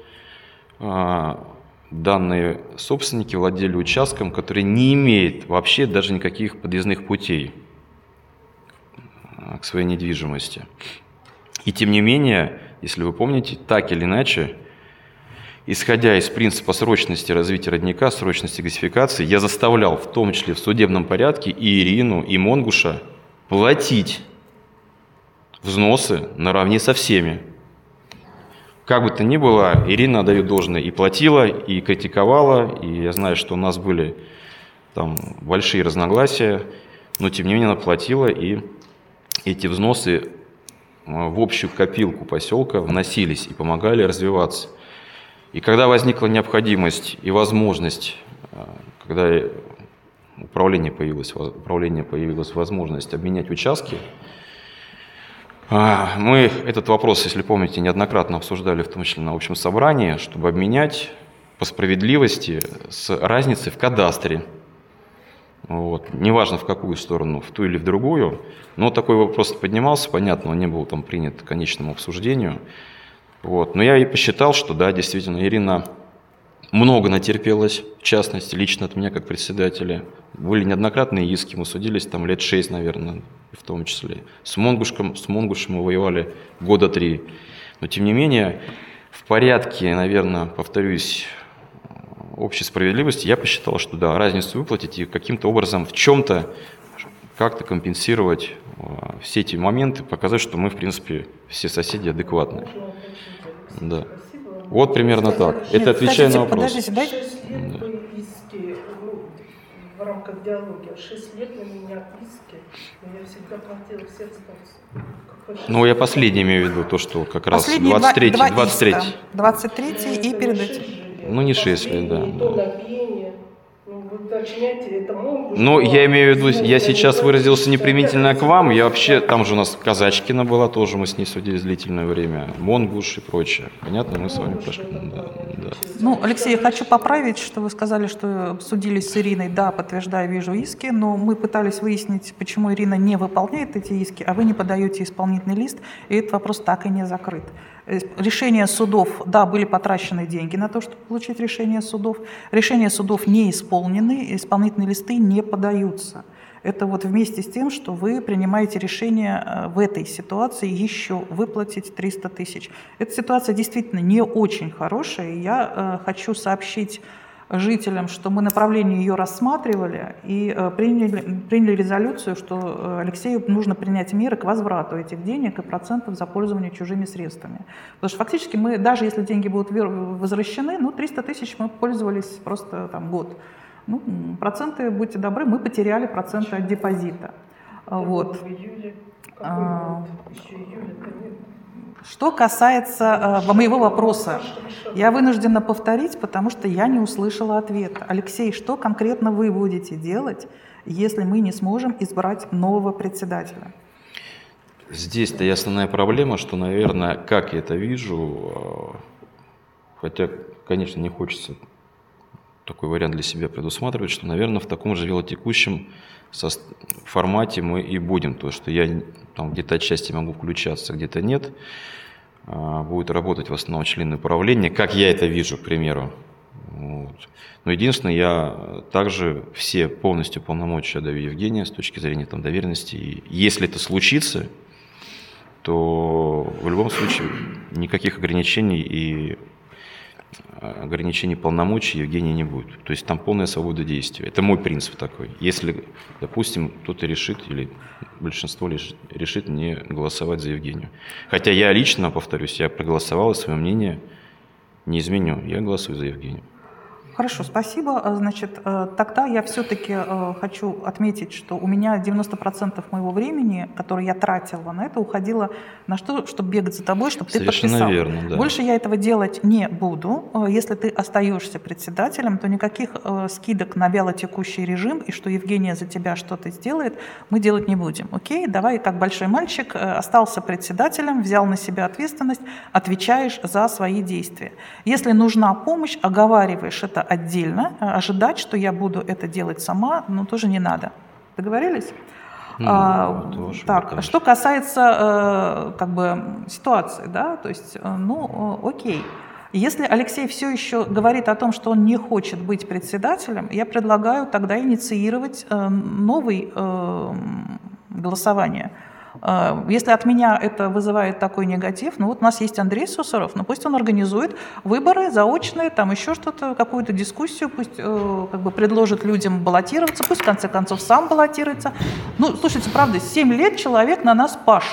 данные собственники владели участком, который не имеет вообще даже никаких подъездных путей к своей недвижимости. И тем не менее, если вы помните, так или иначе, исходя из принципа срочности развития родника, срочности газификации, я заставлял, в том числе в судебном порядке, и Ирину, и Монгуша платить взносы наравне со всеми. Как бы то ни было, Ирина, даю должное, и платила, и критиковала, и я знаю, что у нас были там большие разногласия, но тем не менее она платила, и эти взносы в общую копилку поселка вносились и помогали развиваться. И когда возникла необходимость и возможность, когда управление появилось, управление появилась возможность обменять участки, мы этот вопрос, если помните, неоднократно обсуждали, в том числе на общем собрании, чтобы обменять по справедливости с разницей в кадастре. Вот. Неважно в какую сторону, в ту или в другую, но такой вопрос поднимался, понятно, он не был там принят к конечному обсуждению. Вот. Но я и посчитал, что да, действительно, Ирина много натерпелась, в частности, лично от меня как председателя. Были неоднократные иски, мы судились там лет шесть, наверное, в том числе. С Монгушем, с Монгушем мы воевали года три. Но тем не менее, в порядке, наверное, повторюсь, общей справедливости, я посчитал, что да, разницу выплатить и каким-то образом в чем-то как-то компенсировать все эти моменты, показать, что мы, в принципе, все соседи адекватны. Да. Вот примерно так. Это отвечая на вопрос. Подождите, дайте... шесть лет вы вести, ну, в рамках диалога. Шесть лет на меня иски, но я всегда платила все взносы. Ну, я последний имею в виду, то, что как раз Последние двадцать третий, два, два двадцать третий. иска. двадцать третий и перед этим. Ну, не шесть лет, да. То на пение. Ну, вы уточняете, это могут. Ну, я имею в виду, я сейчас выразился неприменительно к вам. Я вообще, там же у нас Казачкина была тоже, мы с ней судились длительное время. Монгуш и прочее. Понятно, мы с вами прошли. Да, да. Ну, Алексей, я хочу поправить, что вы сказали, что судились с Ириной. Да, подтверждаю, вижу иски, но мы пытались выяснить, почему Ирина не выполняет эти иски, а вы не подаете исполнительный лист, и этот вопрос так и не закрыт. Решения судов, да, были потрачены деньги на то, чтобы получить решение судов. Решения судов не исполнены, исполнительные листы не подаются. Это вот вместе с тем, что вы принимаете решение в этой ситуации еще выплатить триста тысяч. Эта ситуация действительно не очень хорошая, и я э, хочу сообщить жителям, что мы направление ее рассматривали и э, приняли, приняли резолюцию, что Алексею нужно принять меры к возврату этих денег и процентов за пользование чужими средствами. Потому что фактически мы, даже если деньги будут возвращены, ну, триста тысяч мы пользовались просто там год. Ну, проценты, будьте добры, мы потеряли проценты от депозита. Вот. А, что касается э, моего вопроса, я вынуждена повторить, потому что я не услышала ответа. Алексей, что конкретно вы будете делать, если мы не сможем избрать нового председателя? Здесь-то и основная проблема, что, наверное, как я это вижу, хотя, конечно, не хочется такой вариант для себя предусматривать, что, наверное, в таком же велотекущем формате мы и будем. То, что я там где-то отчасти могу включаться, где-то нет. Будет работать в основном члены управления, как я это вижу, к примеру. Вот. Но единственное, я также все полностью полномочия даю Евгению с точки зрения там, доверенности. И если это случится, то в любом случае никаких ограничений и ограничений полномочий Евгения не будет. То есть там полная свобода действия. Это мой принцип такой. Если, допустим, кто-то решит, или большинство решит не голосовать за Евгению. Хотя я лично, повторюсь, я проголосовал, и свое мнение не изменю. Я голосую за Евгению. Хорошо, спасибо. Значит, тогда я все-таки хочу отметить, что у меня девяносто процентов моего времени, которое я тратила на это, уходило на что, чтобы бегать за тобой, чтобы ты подписал. Совершенно верно, да. Больше я этого делать не буду. Если ты остаешься председателем, то никаких скидок на вялотекущий режим и что Евгения за тебя что-то сделает, мы делать не будем. Окей? Давай, как большой мальчик, остался председателем, взял на себя ответственность, отвечаешь за свои действия. Если нужна помощь, оговариваешь это отдельно. Ожидать, что я буду это делать сама, ну, тоже не надо. Договорились? Ну, а, так, выбор, что касается э, как бы ситуации, да, то есть, э, ну, э, окей. Если Алексей все еще говорит о том, что он не хочет быть председателем, я предлагаю тогда инициировать э, новый э, голосование. Если от меня это вызывает такой негатив, ну вот у нас есть Андрей Сусаров, ну пусть он организует выборы заочные, там еще что-то, какую-то дискуссию, пусть э, как бы предложит людям баллотироваться, пусть в конце концов сам баллотируется. Ну, слушайте, правда, семь лет человек на нас пашет.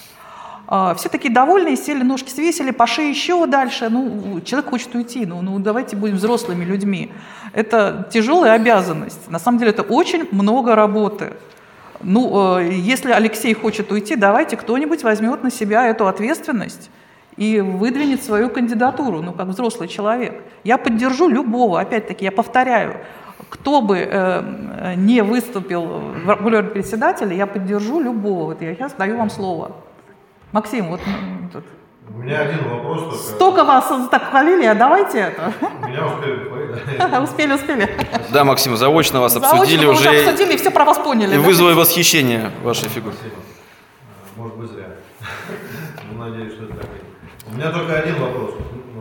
Э, все такие довольные, сели, ножки свесили, пошли еще дальше. Ну, человек хочет уйти, ну, ну давайте будем взрослыми людьми. Это тяжелая обязанность. На самом деле это очень много работы. Ну, если Алексей хочет уйти, давайте кто-нибудь возьмет на себя эту ответственность и выдвинет свою кандидатуру, ну, как взрослый человек. Я поддержу любого, опять-таки, я повторяю, кто бы э, не выступил в роли председателя, я поддержу любого. Вот я сейчас даю вам слово. Максим, вот тут. У меня один вопрос только. Столько вас так хвалили, а давайте это. Меня успели хвалить. Успели, успели. Да, Максим, заочно вас обсудили заочно уже. уже обсудили и все про вас поняли. И да? Вызвали восхищение вашей фигуры. Может быть, зря. Ну, надеюсь, что это так. У меня только один вопрос.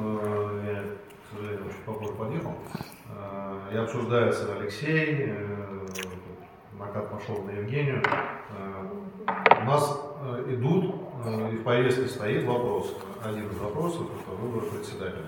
Я, к сожалению, очень попозже подъехал. Я обсуждаю с Алексеем. Накат пошел на Евгению. У нас идут, и в повестке стоит вопрос. Один из вопросов – это выбор председателя.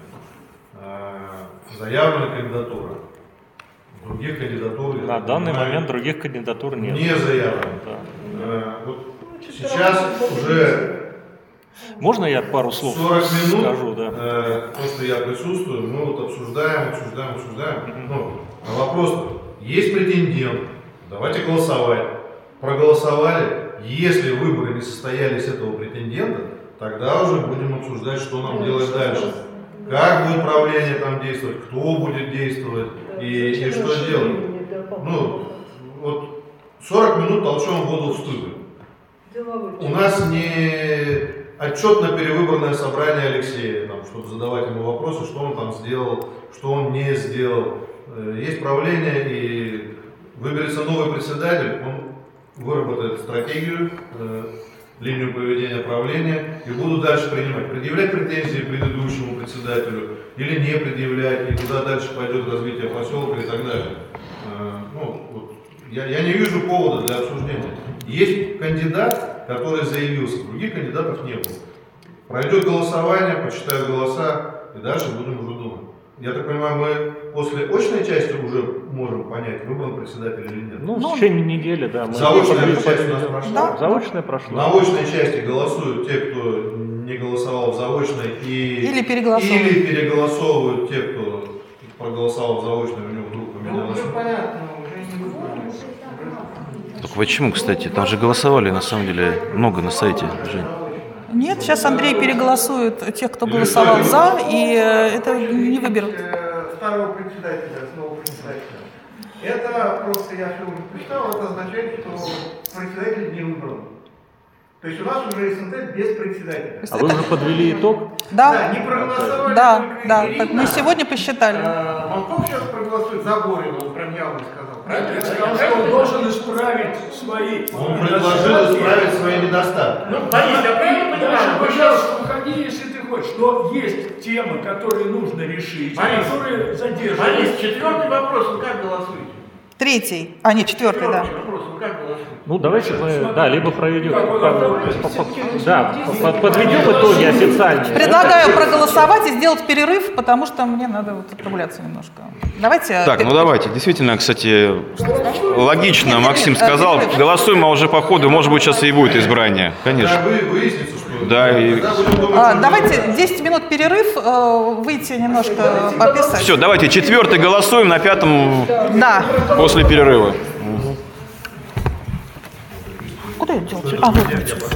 Заявлена кандидатура. Других кандидатур... На данный момент других кандидатур нет. Не заявлено. Да. Вот сейчас уже... Можно я пару слов сорок минут, скажу? Да. То, что я присутствую, мы вот обсуждаем, обсуждаем, обсуждаем. Mm-hmm. Ну, а вопрос есть претендент, давайте голосовать. Проголосовали, если выборы не состоялись этого претендента, тогда уже будем обсуждать, что нам делать дальше. Как будет правление там действовать, кто будет действовать и, и что делать. Ну, вот сорок минут толчем воду в ступе. У нас не отчетно-перевыборное собрание Алексея, там, чтобы задавать ему вопросы, что он там сделал, что он не сделал. Есть правление, и выберется новый председатель, он выработает стратегию, э, линию поведения правления и будут дальше принимать. Предъявлять претензии предыдущему председателю или не предъявлять, и куда дальше пойдет развитие поселка и так далее. Э, ну, вот, я, я не вижу повода для обсуждения. Есть кандидат, который заявился, других кандидатов не было. Пройдет голосование, почитают голоса и дальше будем уже думать. Я так понимаю, мы после очной части уже можем понять, выбран председатель или нет. Ну, в течение недели, да. Мы Заочная часть у нас прошла. Да. Заочная прошла. На очной части голосуют те, кто не голосовал в заочной, и... Или переголосовывают. Или переголосовывают те, кто проголосовал в заочной, у него вдруг поменялось. Ну, уже понятно, уже не Так почему, кстати? Там же голосовали, на самом деле, много на сайте, Жень. Нет, сейчас Андрей переголосует тех, кто голосовал за, и это не выберут. Старого председателя, снова председателя. Это просто, я все уже прочитал, это означает, что председатель не выбран. То есть у нас уже СНТ без председателя. А вы уже подвели итог? Да. Да, не проголосовали. Да, только да. Ирина. Так мы сегодня посчитали. Манков сейчас проголосует за Борина, он прям явно сказал. Я сказал, что он должен исправить свои... Он предложил исправить свои недостатки. Ну, Борис, я правильно понимаю? Дальше, пожалуйста, уходи, если ты хочешь. Но есть темы, которые нужно решить, Борис, которые задерживают. Борис, четвертый вопрос, вы как голосуете? Третий, а нет, четвертый, да. Вопрос, вы как голосуете? Ну, давайте мы, да, либо проведем, Как вы по- по- по- да, по- подведем итоги официальные. Предлагаю проголосовать и сделать перерыв, потому что мне надо вот прогуляться немножко. Давайте. Так, ну давайте. Действительно, кстати, логично, Максим сказал. Голосуем, а уже по ходу, может быть, сейчас и будет избрание. Конечно. Да, вы- выяснится, что... Да, и... А, давайте десять минут перерыв, э, выйти немножко пописать. Все, давайте четвертый голосуем, на пятом Да. после перерыва. Куда я делал? А, вот.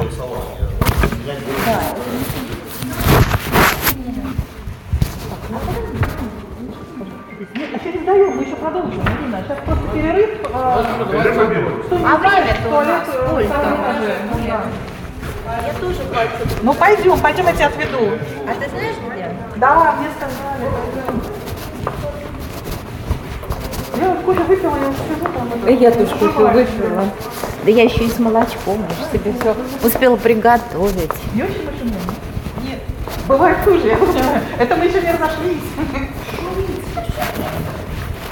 Да. Нет, а через даем, мы еще продолжим, Ирина. Сейчас просто перерыв. э, А время-то у туалет, нас э, сколько? втором этаже. Ну, да. Я тоже хочу. Ну пойдем, пойдем, я тебя отведу. А ты знаешь где? Да, мне сказали, пойдем. Я вот кофе выпила, я уже сижу там. это, Я тоже кофе жевать. выпила. Да я еще и с молочком уже себе все успела приготовить. Не очень машинально? Нет. Бывает хуже, я понимаю. Это мы еще не разошлись.